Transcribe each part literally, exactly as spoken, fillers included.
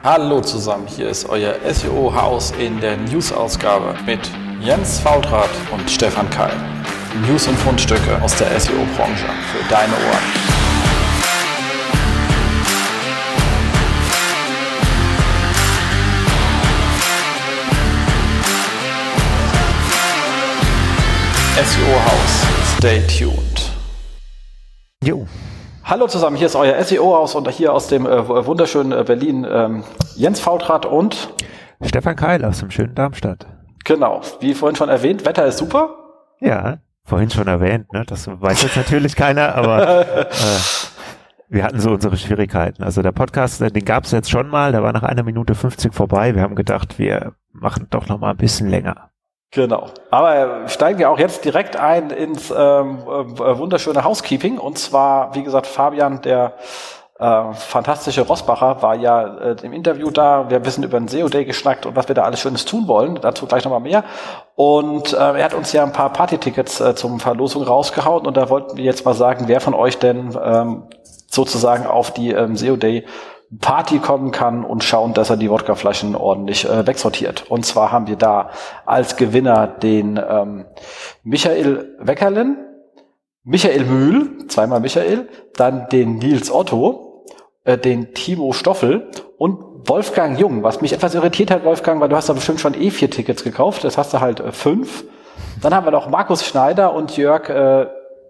Hallo zusammen, hier ist euer S E O-Haus in der News-Ausgabe mit Jens Faultrat und Stefan Keil. News und Fundstücke aus der S E O-Branche für deine Ohren. S E O-Haus, stay tuned. Jo. Hallo zusammen, hier ist euer S E O-Haus und hier aus dem äh, wunderschönen äh, Berlin ähm, Jens Faultrat und Stefan Keil aus dem schönen Darmstadt. Genau, wie vorhin schon erwähnt, Wetter ist super. Ja, vorhin schon erwähnt, ne? Das weiß jetzt natürlich keiner, aber äh, wir hatten so unsere Schwierigkeiten. Also der Podcast, den gab es jetzt schon mal, der war nach einer Minute fünfzig vorbei. Wir haben gedacht, wir machen doch noch mal ein bisschen länger. Genau. Aber steigen wir auch jetzt direkt ein ins ähm, äh, wunderschöne Housekeeping. Und zwar, wie gesagt, Fabian, der äh, fantastische Rossbacher, war ja äh, im Interview da. Wir wissen über den S E O Day geschnackt und was wir da alles Schönes tun wollen. Dazu gleich nochmal mehr. Und äh, er hat uns ja ein paar Party-Tickets äh, zum Verlosung rausgehauen. Und da wollten wir jetzt mal sagen, wer von euch denn ähm, sozusagen auf die ähm, S E O Day Party kommen kann und schauen, dass er die Wodkaflaschen ordentlich äh, wegsortiert. Und zwar haben wir da als Gewinner den ähm, Michael Weckerlin, Michael Mühl, zweimal Michael, dann den Nils Otto, äh, den Timo Stoffel und Wolfgang Jung. Was mich etwas irritiert hat, Wolfgang, weil du hast da bestimmt schon eh vier Tickets gekauft, das hast du halt äh, fünf. Dann haben wir noch Markus Schneider und Jörg äh,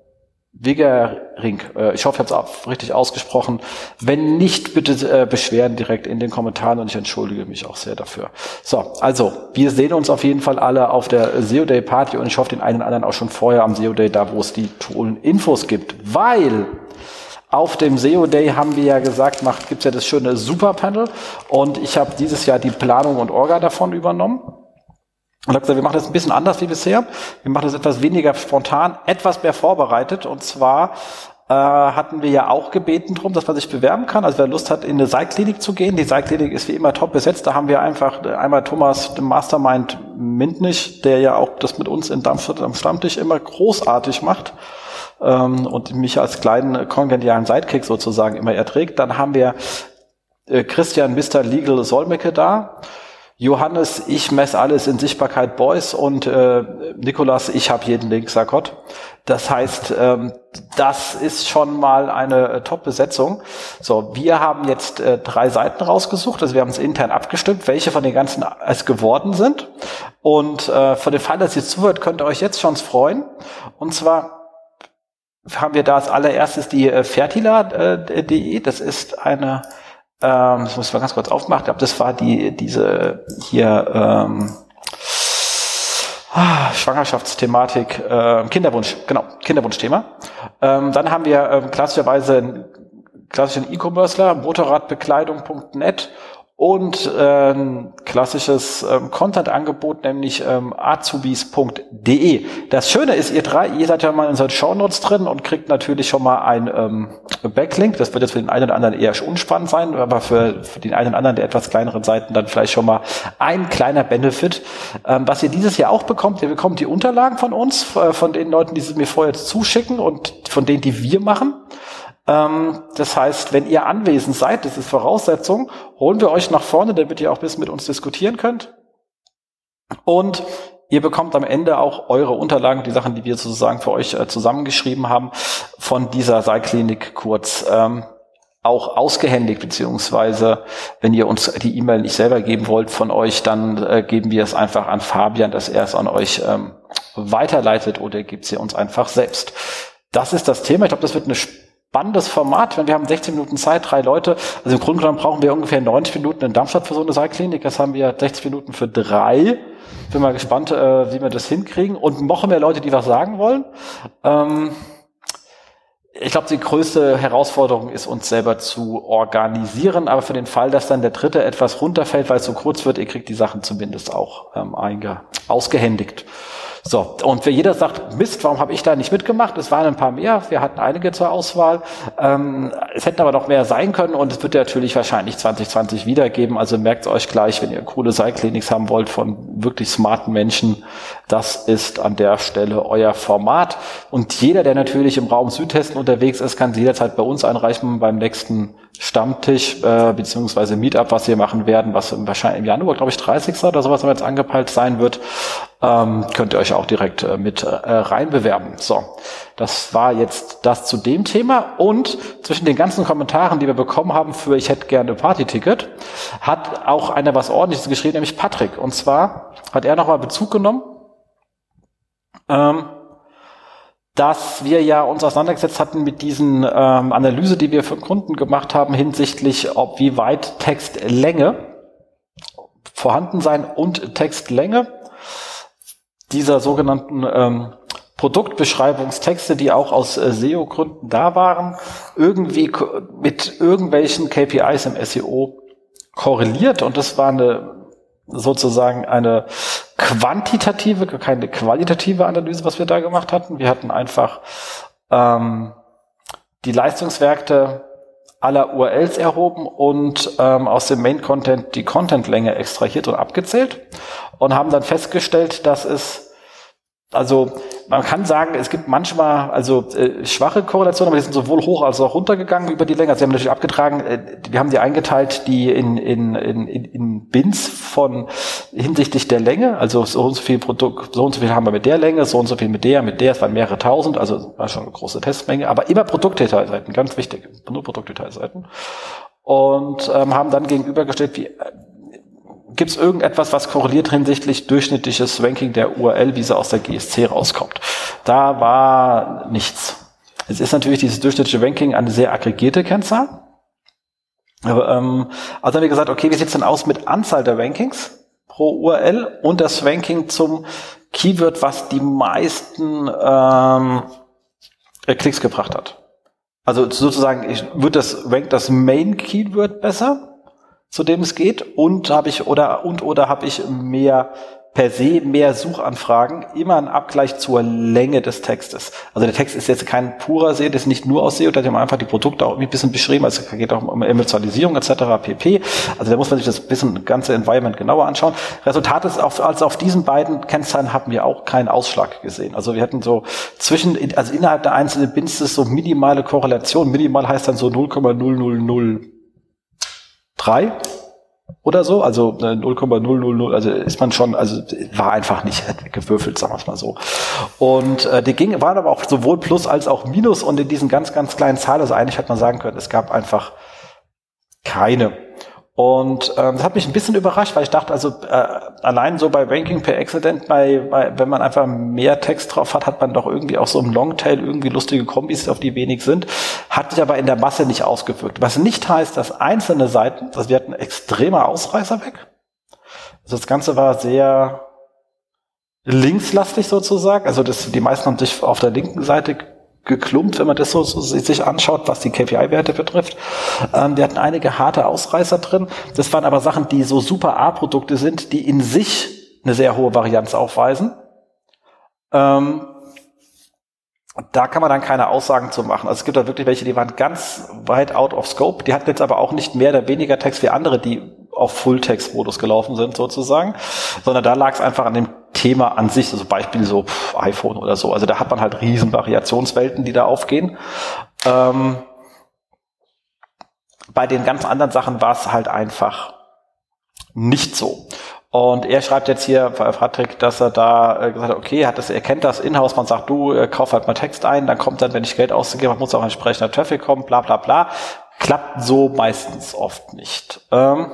Wegering. Ich hoffe, ich habe es richtig ausgesprochen. Wenn nicht, bitte äh, beschweren direkt in den Kommentaren und ich entschuldige mich auch sehr dafür. So, also, wir sehen uns auf jeden Fall alle auf der S E O Day Party und ich hoffe den einen oder anderen auch schon vorher am S E O Day, da wo es die tollen Infos gibt. Weil auf dem S E O Day haben wir ja gesagt, macht gibt's ja das schöne Superpanel und ich habe dieses Jahr die Planung und Orga davon übernommen. Und habe gesagt, wir machen das ein bisschen anders wie bisher. Wir machen das etwas weniger spontan, etwas mehr vorbereitet. Und zwar äh, hatten wir ja auch gebeten drum, dass man sich bewerben kann. Also wer Lust hat, in eine Seilklinik zu gehen. Die Seilklinik ist wie immer top besetzt. Da haben wir einfach einmal Thomas, den Mastermind Mintnich, der ja auch das mit uns in Darmstadt am Stammtisch immer großartig macht. Ähm, und mich als kleinen kongenialen Sidekick sozusagen immer erträgt. Dann haben wir äh, Christian Mister Legal Solmecke da. Johannes, ich messe alles in Sichtbarkeit Boys und äh, Nikolas, ich habe jeden Link, sag Gott. Das heißt, ähm, das ist schon mal eine äh, Top-Besetzung. So, wir haben jetzt äh, drei Seiten rausgesucht, also wir haben uns intern abgestimmt, welche von den ganzen es geworden sind. Und äh, für den Fall, dass ihr zuhört, könnt ihr euch jetzt schon freuen. Und zwar haben wir da als allererstes die äh, Fertila punkt de, das ist eine Ähm, das muss ich mal ganz kurz aufmachen. Ich glaube, das war die diese hier ähm, ah, Schwangerschaftsthematik, äh, Kinderwunsch, genau, Kinderwunschthema. Ähm, dann haben wir ähm, klassischerweise einen klassischen E-Commercer, motorradbekleidung punkt net und äh, ein klassisches ähm, Content-Angebot, nämlich ähm, azubis punkt de. Das Schöne ist, ihr drei, ihr seid ja mal in unseren Shownotes drin und kriegt natürlich schon mal ein ähm, Backlink. Das wird jetzt für den einen oder anderen eher unspannend sein, aber für, für den einen oder anderen der etwas kleineren Seiten dann vielleicht schon mal ein kleiner Benefit. Ähm, was ihr dieses Jahr auch bekommt, ihr bekommt die Unterlagen von uns, äh, von den Leuten, die sie mir vorher zuschicken und von denen, die wir machen. Ähm, das heißt, wenn ihr anwesend seid, das ist Voraussetzung, holen wir euch nach vorne, damit ihr auch ein bisschen mit uns diskutieren könnt. Und ihr bekommt am Ende auch eure Unterlagen, die Sachen, die wir sozusagen für euch äh, zusammengeschrieben haben, von dieser Seilklinik kurz ähm, auch ausgehändigt, beziehungsweise wenn ihr uns die E-Mail nicht selber geben wollt von euch, dann äh, geben wir es einfach an Fabian, dass er es an euch ähm, weiterleitet oder gebt sie uns einfach selbst. Das ist das Thema. Ich glaube, das wird eine spannendes Format, wenn wir haben sechzehn Minuten Zeit, drei Leute, also im Grunde genommen brauchen wir ungefähr neunzig Minuten in Darmstadt für so eine Seilklinik, das haben wir sechzig Minuten für drei. Bin mal gespannt, äh, wie wir das hinkriegen und noch mehr Leute, die was sagen wollen. Ähm, ich glaube, die größte Herausforderung ist, uns selber zu organisieren, aber für den Fall, dass dann der dritte etwas runterfällt, weil es so kurz wird, ihr kriegt die Sachen zumindest auch ähm, einge- ausgehändigt. So, und wenn jeder sagt, Mist, warum habe ich da nicht mitgemacht? Es waren ein paar mehr, wir hatten einige zur Auswahl. Ähm, es hätten aber noch mehr sein können und es wird ja natürlich wahrscheinlich zwanzig zwanzig wiedergeben. Also merkt euch gleich, wenn ihr coole Seilkliniks haben wollt von wirklich smarten Menschen, das ist an der Stelle euer Format. Und jeder, der natürlich im Raum Südhessen unterwegs ist, kann jederzeit bei uns einreichen beim nächsten Stammtisch äh, beziehungsweise Meetup, was wir machen werden, was wahrscheinlich im Januar, glaube ich, dreißigsten oder sowas, wenn jetzt angepeilt sein wird, ähm, könnt ihr euch auch direkt äh, mit äh, reinbewerben. So, das war jetzt das zu dem Thema. Und zwischen den ganzen Kommentaren, die wir bekommen haben für ich hätte gerne ein Partyticket, hat auch einer was Ordentliches geschrieben, nämlich Patrick. Und zwar hat er nochmal Bezug genommen, ähm, dass wir ja uns auseinandergesetzt hatten mit diesen ähm, Analyse, die wir für Kunden gemacht haben, hinsichtlich, ob wie weit Textlänge vorhanden sein und Textlänge dieser sogenannten ähm, Produktbeschreibungstexte, die auch aus äh, S E O-Gründen da waren, irgendwie ko- mit irgendwelchen K P Is im S E O korreliert. Und das war eine sozusagen eine quantitative, keine qualitative Analyse, was wir da gemacht hatten. Wir hatten einfach ähm, die Leistungswerte aller U R Ls erhoben und ähm, aus dem Main-Content die Contentlänge extrahiert und abgezählt und haben dann festgestellt, dass es, also man kann sagen, es gibt manchmal also äh, schwache Korrelationen, aber die sind sowohl hoch als auch runtergegangen über die Länge. Also sie haben natürlich abgetragen, äh, wir haben die eingeteilt, die in in in in Bins von hinsichtlich der Länge, also so und so viel Produkt, so und so viel haben wir mit der Länge, so und so viel mit der, mit der, es waren mehrere tausend, also war schon eine große Testmenge, aber immer Produktdetailseiten, ganz wichtig, nur Produktdetailseiten. Und ähm, haben dann gegenübergestellt, wie gibt es irgendetwas, was korreliert hinsichtlich durchschnittliches Ranking der U R L, wie sie aus der G S C rauskommt? Da war nichts. Es ist natürlich dieses durchschnittliche Ranking eine sehr aggregierte Kennzahl. Aber, ähm, also haben wir gesagt, okay, wie sieht es denn aus mit Anzahl der Rankings pro U R L und das Ranking zum Keyword, was die meisten ähm, Klicks gebracht hat? Also sozusagen, ich, wird das rankt das Main Keyword besser, zu dem es geht, und habe ich oder und oder habe ich mehr per se mehr Suchanfragen, immer ein Abgleich zur Länge des Textes. Also der Text ist jetzt kein purer S E O, das ist nicht nur aus S E O, da hat man einfach die Produkte auch ein bisschen beschrieben, also es geht auch um Emotionalisierung et cetera pp. Also da muss man sich das bisschen das ganze Environment genauer anschauen. Resultat ist, auf, also auf diesen beiden Kennzahlen haben wir auch keinen Ausschlag gesehen. Also wir hatten so zwischen, also innerhalb der einzelnen Bins ist so minimale Korrelation. Minimal heißt dann so null Komma null null null drei oder so, also null Komma null null null, also ist man schon, also war einfach nicht gewürfelt, sagen wir es mal so. Und äh, die ging, waren aber auch sowohl Plus als auch Minus und in diesen ganz, ganz kleinen Zahlen, also eigentlich hätte man sagen können, es gab einfach keine. Und ähm, das hat mich ein bisschen überrascht, weil ich dachte, also äh, allein so bei Ranking per Accident, bei, bei wenn man einfach mehr Text drauf hat, hat man doch irgendwie auch so im Longtail irgendwie lustige Kombis, auf die wenig sind, hat sich aber in der Masse nicht ausgewirkt. Was nicht heißt, dass einzelne Seiten, also wir hatten extremer Ausreißer weg. Also das Ganze war sehr linkslastig sozusagen, also das, die meisten haben sich auf der linken Seite geklumpt, wenn man das so, so sich anschaut, was die K P I-Werte betrifft. Ähm, wir hatten einige harte Ausreißer drin. Das waren aber Sachen, die so super A-Produkte sind, die in sich eine sehr hohe Varianz aufweisen. Ähm, da kann man dann keine Aussagen zu machen. Also es gibt da wirklich welche, die waren ganz weit out of scope. Die hatten jetzt aber auch nicht mehr oder weniger Text wie andere, die auf Full-Text-Modus gelaufen sind sozusagen, sondern da lag es einfach an dem Thema an sich, also Beispiel so pff, iPhone oder so. Also da hat man halt riesen Variationswelten, die da aufgehen. Ähm, bei den ganz anderen Sachen war es halt einfach nicht so. Und er schreibt jetzt hier, Patrick, dass er da äh, gesagt hat, okay, hat das, er kennt das in-house, man sagt, du, äh, kauf halt mal Text ein, dann kommt dann, wenn ich Geld ausgebe, habe, muss auch entsprechender Traffic kommen, bla bla bla. Klappt so meistens oft nicht. Ähm,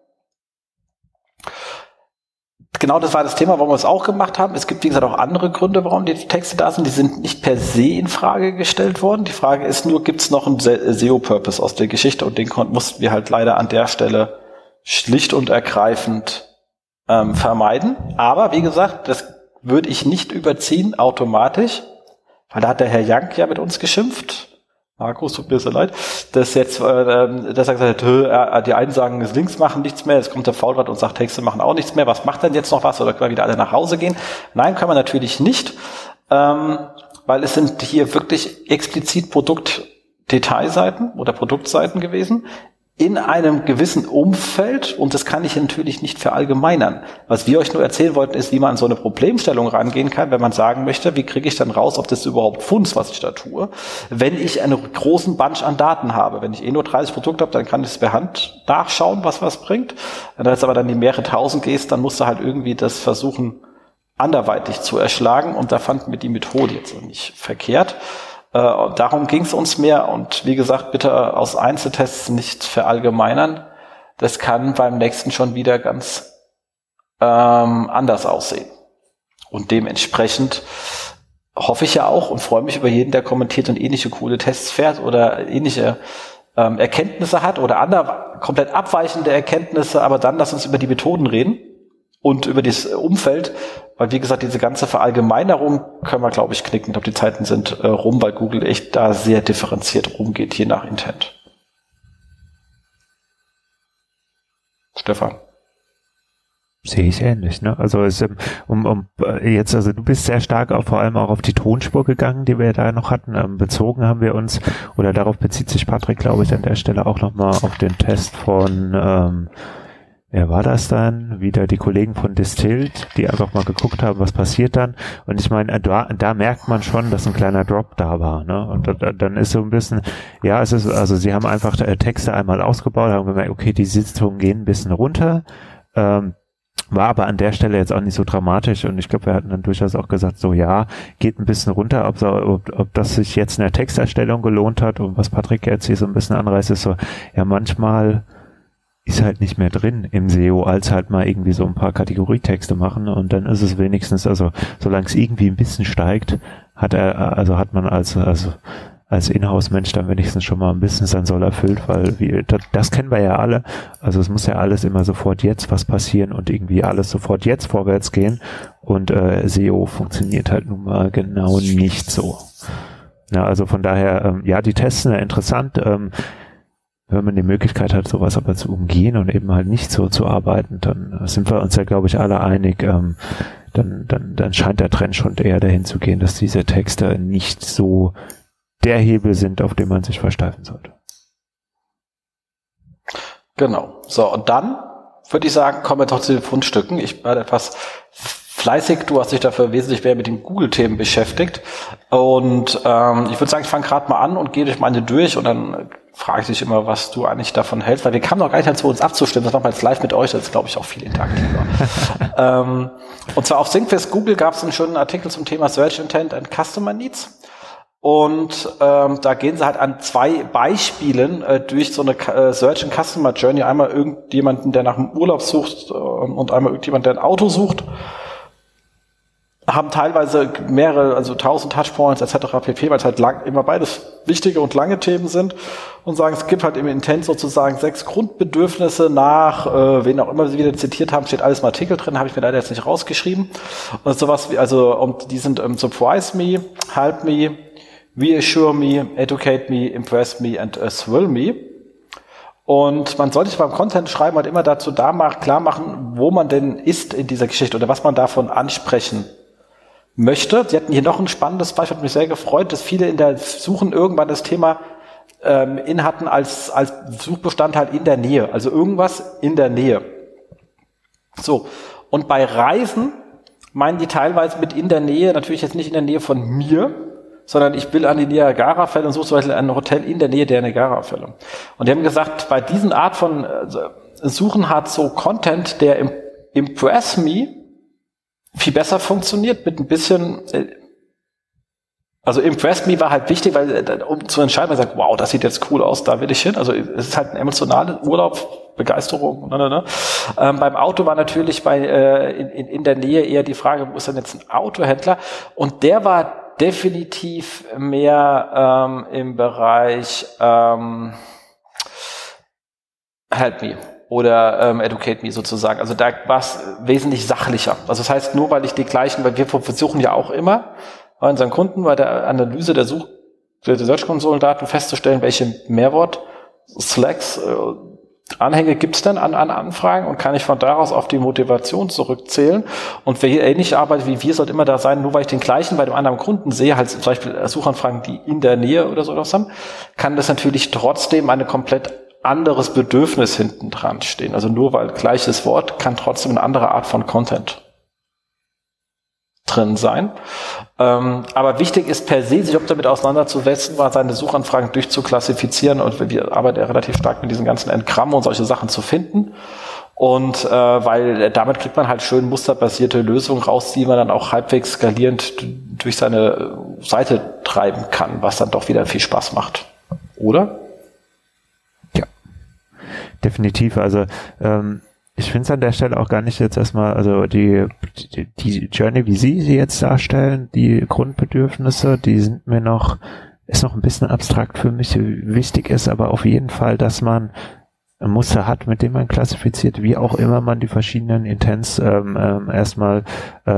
Genau, das war das Thema, warum wir es auch gemacht haben. Es gibt, wie gesagt, auch andere Gründe, warum die Texte da sind. Die sind nicht per se in Frage gestellt worden. Die Frage ist nur, gibt es noch einen S E O-Purpose aus der Geschichte? Und den mussten wir halt leider an der Stelle schlicht und ergreifend ähm, vermeiden. Aber wie gesagt, das würde ich nicht überziehen automatisch, weil da hat der Herr Jank ja mit uns geschimpft. Markus, tut mir so leid, dass jetzt, äh, dass er gesagt hat, äh, die einen sagen, das Links machen nichts mehr, jetzt kommt der Faulrad und sagt, Texte machen auch nichts mehr, was macht denn jetzt noch was, oder können wir wieder alle nach Hause gehen? Nein, können wir natürlich nicht, ähm, weil es sind hier wirklich explizit Produktdetailseiten oder Produktseiten gewesen, in einem gewissen Umfeld, und das kann ich natürlich nicht verallgemeinern. Was wir euch nur erzählen wollten, ist, wie man an so eine Problemstellung rangehen kann, wenn man sagen möchte, wie kriege ich dann raus, ob das überhaupt funzt, was ich da tue, wenn ich einen großen Bunch an Daten habe. Wenn ich eh nur dreißig Produkte habe, dann kann ich es per Hand nachschauen, was was bringt. Wenn du jetzt aber dann die mehrere tausend gehst, dann musst du halt irgendwie das versuchen, anderweitig zu erschlagen, und da fanden wir die Methode jetzt nicht verkehrt. Äh, darum ging es uns mehr, und wie gesagt, bitte aus Einzeltests nicht verallgemeinern. Das kann beim nächsten schon wieder ganz ähm, anders aussehen. Und dementsprechend hoffe ich ja auch und freue mich über jeden, der kommentiert und ähnliche coole Tests fährt oder ähnliche ähm, Erkenntnisse hat oder andere komplett abweichende Erkenntnisse, aber dann lass uns über die Methoden reden und über das Umfeld, weil wie gesagt, diese ganze Verallgemeinerung können wir, glaube ich, knicken. Ich glaube, die Zeiten sind äh, rum, weil Google echt da sehr differenziert rumgeht, je nach Intent. Stefan. Sehe ich ähnlich, ne? Also es, um, um jetzt, also du bist sehr stark auch vor allem auch auf die Tonspur gegangen, die wir da noch hatten. Ähm, bezogen haben wir uns, oder darauf bezieht sich Patrick, glaube ich, an der Stelle auch nochmal auf den Test von ähm, wer war das dann? Wieder die Kollegen von Distilled, die einfach mal geguckt haben, was passiert dann. Und ich meine, da, da merkt man schon, dass ein kleiner Drop da war, ne? Und da, dann ist so ein bisschen, ja, es ist, also sie haben einfach Texte einmal ausgebaut, haben gemerkt, okay, die Sitzungen gehen ein bisschen runter, ähm, war aber an der Stelle jetzt auch nicht so dramatisch, und ich glaube, wir hatten dann durchaus auch gesagt, so ja, geht ein bisschen runter, ob, so, ob, ob das sich jetzt in der Texterstellung gelohnt hat, und was Patrick jetzt hier so ein bisschen anreißt, ist so, ja, manchmal ist halt nicht mehr drin im S E O, als halt mal irgendwie so ein paar Kategorietexte machen, und dann ist es wenigstens, also solange es irgendwie ein bisschen steigt, hat er, also hat man als, also als Inhouse-Mensch dann wenigstens schon mal ein bisschen sein Soll erfüllt, weil wir, das, das kennen wir ja alle, also es muss ja alles immer sofort jetzt was passieren und irgendwie alles sofort jetzt vorwärts gehen, und äh, S E O funktioniert halt nun mal genau nicht so. Ja, also von daher, ähm, ja, die Tests sind ja interessant, ähm, wenn man die Möglichkeit hat, sowas aber zu umgehen und eben halt nicht so zu arbeiten, dann sind wir uns ja, glaube ich, alle einig, ähm, dann, dann, dann scheint der Trend schon eher dahin zu gehen, dass diese Texte nicht so der Hebel sind, auf den man sich versteifen sollte. Genau. So, und dann würde ich sagen, kommen wir doch zu den Fundstücken. Ich war etwas fleißig, du hast dich dafür wesentlich mehr mit den Google-Themen beschäftigt, und ähm, ich würde sagen, ich fange gerade mal an und gehe durch meine durch, und dann frage ich dich immer, was du eigentlich davon hältst, weil wir kamen noch gar nicht dazu, uns abzustimmen, das machen wir jetzt live mit euch, das ist, glaube ich, auch viel interaktiver. ähm, und zwar auf Syncfest Google gab es einen schönen Artikel zum Thema Search Intent and Customer Needs, und ähm, da gehen sie halt an zwei Beispielen äh, durch so eine äh, Search and Customer Journey, einmal irgendjemanden, der nach einem Urlaub sucht, äh, und einmal irgendjemand, der ein Auto sucht, haben teilweise mehrere, also tausend Touchpoints et cetera pp, weil es halt lang, immer beides wichtige und lange Themen sind, und sagen, es gibt halt im Intent sozusagen sechs Grundbedürfnisse nach, äh, wen auch immer sie wieder zitiert haben, steht alles im Artikel drin, habe ich mir leider jetzt nicht rausgeschrieben. Und sowas wie, also, und die sind ähm, Surprise me, Help me, Reassure me, Educate me, Impress me and uh, Thrill me. Und man sollte sich beim Content schreiben halt immer dazu da machen, klar machen, wo man denn ist in dieser Geschichte oder was man davon ansprechen möchte. Sie hatten hier noch ein spannendes Beispiel, hat mich sehr gefreut, dass viele in der Suchen irgendwann das Thema ähm, in hatten als, als Suchbestandteil in der Nähe, also irgendwas in der Nähe. So, und bei Reisen meinen die teilweise mit in der Nähe, natürlich jetzt nicht in der Nähe von mir, sondern ich will an die Niagara-Fälle und suche zum Beispiel ein Hotel in der Nähe der Niagara-Fälle. Und die haben gesagt, bei diesen Art von also, Suchen hat so Content, der im Impress Me viel besser funktioniert, mit ein bisschen, also Impress Me war halt wichtig, weil um zu entscheiden, man sagt, wow, das sieht jetzt cool aus, da will ich hin. Also es ist halt ein emotionaler Urlaub, Begeisterung. Ne, ne, ne. Ähm, beim Auto war natürlich bei äh, in, in der Nähe eher die Frage, wo ist denn jetzt ein Autohändler? Und der war definitiv mehr ähm, im Bereich ähm, Help Me oder ähm, Educate Me sozusagen. Also da war es wesentlich sachlicher. Also das heißt, nur weil ich die gleichen, weil wir versuchen ja auch immer bei unseren Kunden bei der Analyse der Such die Search-Konsolendaten festzustellen, welche Mehrwort-Slacks, äh, Anhänge gibt's denn an, an Anfragen und kann ich von daraus auf die Motivation zurückzählen? Und wer hier ähnlich arbeitet wie wir, sollte immer da sein, nur weil ich den gleichen bei dem anderen Kunden sehe, halt zum Beispiel Suchanfragen, die in der Nähe oder so was haben, kann das natürlich trotzdem eine komplett anderes Bedürfnis hinten dran stehen. Also nur weil gleiches Wort kann trotzdem eine andere Art von Content drin sein. Ähm, aber wichtig ist per se, sich auch damit auseinanderzusetzen, mal seine Suchanfragen durchzuklassifizieren, und wir arbeiten ja relativ stark mit diesen ganzen Entgrammen und solche Sachen zu finden. Und äh, weil damit kriegt man halt schön musterbasierte Lösungen raus, die man dann auch halbwegs skalierend durch seine Seite treiben kann, was dann doch wieder viel Spaß macht. Oder? Ja, definitiv. Also ähm ich finde es an der Stelle auch gar nicht jetzt erstmal, also die, die, die Journey, wie Sie sie jetzt darstellen, die Grundbedürfnisse, die sind mir noch, ist noch ein bisschen abstrakt für mich. Wichtig ist aber auf jeden Fall, dass man ein Muster hat, mit dem man klassifiziert, wie auch immer man die verschiedenen Intents ähm, ähm, erstmal äh,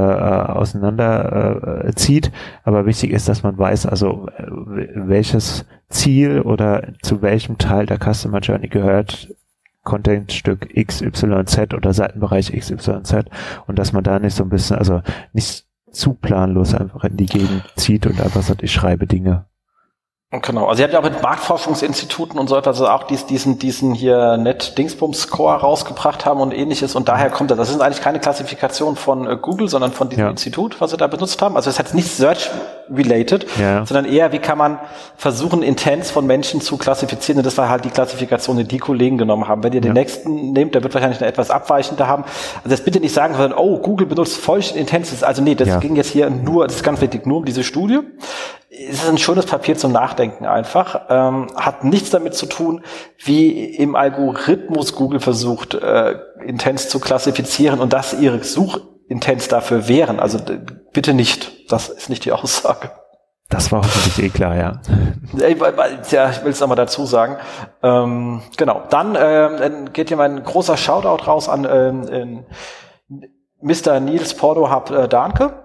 auseinander äh, zieht. Aber wichtig ist, dass man weiß, also äh, welches Ziel oder zu welchem Teil der Customer Journey gehört Contentstück X Y Z oder Seitenbereich X Y Z, und dass man da nicht so ein bisschen, also nicht zu planlos einfach in die Gegend zieht und einfach sagt, ich schreibe Dinge. Genau, also ihr habt ja auch mit Marktforschungsinstituten und so etwas, also auch dies, diesen, diesen hier Net-Dingsbums-Score rausgebracht haben und ähnliches, und daher kommt das. Das ist eigentlich keine Klassifikation von äh, Google, sondern von diesem ja. Institut, was sie da benutzt haben. Also es ist jetzt nicht Search-related, ja. sondern eher, wie kann man versuchen, Intents von Menschen zu klassifizieren, und das war halt die Klassifikation, die die Kollegen genommen haben. Wenn ihr den ja. nächsten nehmt, der wird wahrscheinlich eine etwas abweichende haben. Also jetzt bitte nicht sagen, sondern, oh, Google benutzt folgende Intents. Also nee, das ja. ging jetzt hier nur, das ist ganz wichtig, nur um diese Studie. Es ist ein schönes Papier zum Nachdenken einfach. Ähm, hat nichts damit zu tun, wie im Algorithmus Google versucht, äh, Intents zu klassifizieren und dass ihre Suchintents dafür wären. Also d- bitte nicht. Das ist nicht die Aussage. Das war hoffentlich eh klar, ja. Ja, ich will es nochmal dazu sagen. Ähm, genau. Dann äh, geht hier mein großer Shoutout raus an äh, Mister Nils Pordohab äh, Dahnke.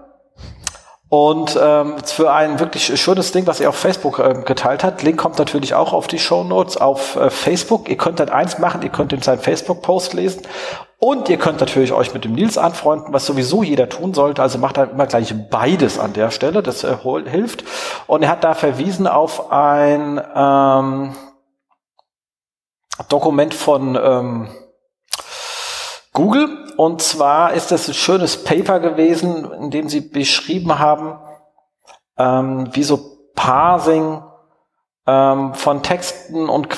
Und ähm, für ein wirklich schönes Ding, was er auf Facebook äh, geteilt hat. Link kommt natürlich auch auf die Shownotes auf äh, Facebook. Ihr könnt dann eins machen, ihr könnt in seinen Facebook-Post lesen und ihr könnt natürlich euch mit dem Nils anfreunden, was sowieso jeder tun sollte. Also macht dann immer gleich beides an der Stelle, das äh, hilft. Und er hat da verwiesen auf ein ähm, Dokument von ähm, Google, und zwar ist das ein schönes Paper gewesen, in dem sie beschrieben haben, ähm, wie so Parsing ähm, von Texten und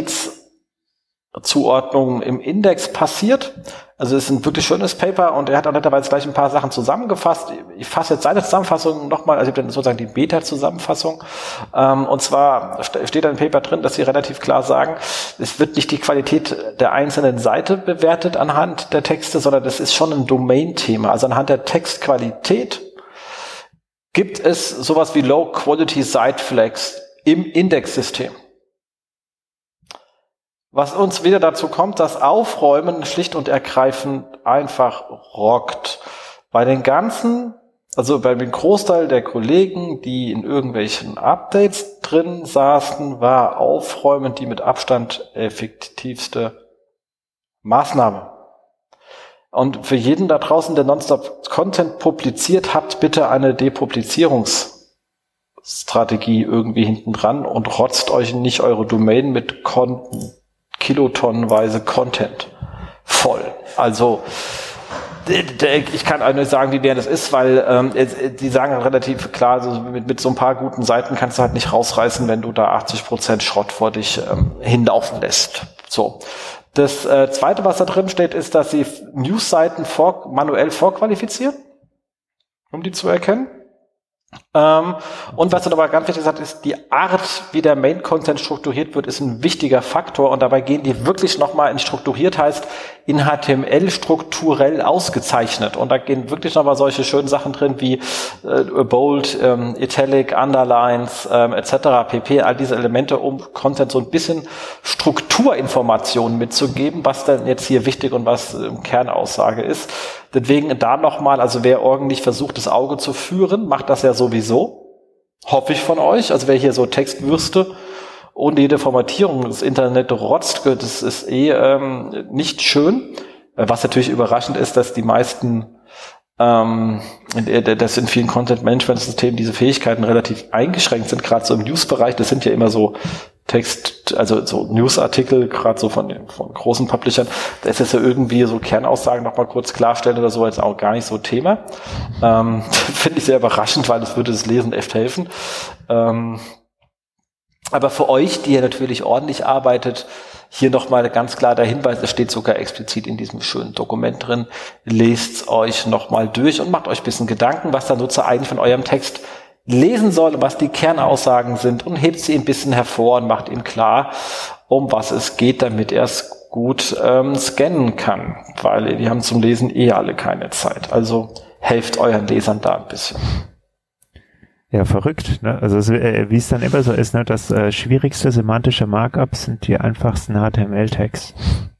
Qualitätszuordnungen im Index passiert. Also es ist ein wirklich schönes Paper, und er hat auch netterweise gleich ein paar Sachen zusammengefasst. Ich fasse jetzt seine Zusammenfassung nochmal, also ich habe dann sozusagen die Beta-Zusammenfassung. Ähm, und zwar steht da im Paper drin, dass sie relativ klar sagen, es wird nicht die Qualität der einzelnen Seite bewertet anhand der Texte, sondern das ist schon ein Domain-Thema. Also anhand der Textqualität gibt es sowas wie Low-Quality-Site-Flags im Indexsystem. Was uns wieder dazu kommt, dass Aufräumen schlicht und ergreifend einfach rockt. Bei den ganzen, also bei dem Großteil der Kollegen, die in irgendwelchen Updates drin saßen, war Aufräumen die mit Abstand effektivste Maßnahme. Und für jeden da draußen, der Nonstop Content publiziert, habt bitte eine Depublizierungsstrategie irgendwie hinten dran und rotzt euch nicht eure Domain mit Konten. Kilotonnenweise Content voll. Also ich kann auch nicht sagen, wie wer das ist, weil ähm, die sagen relativ klar, also mit, mit so ein paar guten Seiten kannst du halt nicht rausreißen, wenn du da achtzig Prozent Schrott vor dich ähm, hinlaufen lässt. So. Das äh, Zweite, was da drin steht, ist, dass sie News-Seiten vor, manuell vorqualifizieren, um die zu erkennen. Ähm, und was dann aber ganz wichtig ist, ist die Art, wie der Main-Content strukturiert wird, ist ein wichtiger Faktor, und dabei gehen die wirklich nochmal in strukturiert, heißt in H T M L strukturell ausgezeichnet, und da gehen wirklich nochmal solche schönen Sachen drin wie äh, Bold, ähm, Italic, Underlines ähm, et cetera pp, all diese Elemente, um Content so ein bisschen Strukturinformationen mitzugeben, was dann jetzt hier wichtig und was äh, Kernaussage ist. Deswegen da nochmal, also wer ordentlich versucht, das Auge zu führen, macht das ja sowieso. Hoffe ich von euch. Also wer hier so Textwürste ohne jede Formatierung das Internet rotzt, das ist eh ähm, nicht schön. Was natürlich überraschend ist, dass die meisten, ähm, dass in vielen Content-Management-Systemen diese Fähigkeiten relativ eingeschränkt sind, gerade so im News-Bereich. Das sind ja immer so Text, also so Newsartikel, gerade so von den von großen Publishern. Da ist jetzt ja irgendwie so Kernaussagen noch mal kurz klarstellen oder so, jetzt auch gar nicht so Thema. Ähm, finde ich sehr überraschend, weil das würde das Lesen echt helfen. Ähm, aber für euch, die ihr natürlich ordentlich arbeitet, hier nochmal ganz klar der Hinweis, es steht sogar explizit in diesem schönen Dokument drin, lest euch nochmal durch und macht euch ein bisschen Gedanken, was der Nutzer eigentlich von eurem Text lesen soll, was die Kernaussagen sind und hebt sie ein bisschen hervor und macht ihm klar, um was es geht, damit er es gut ähm, scannen kann, weil die haben zum Lesen eh alle keine Zeit. Also helft euren Lesern da ein bisschen. Ja, verrückt, ne? Also es, äh, wie es dann immer so ist, ne? Das äh, schwierigste semantische Markup sind die einfachsten H T M L-Tags.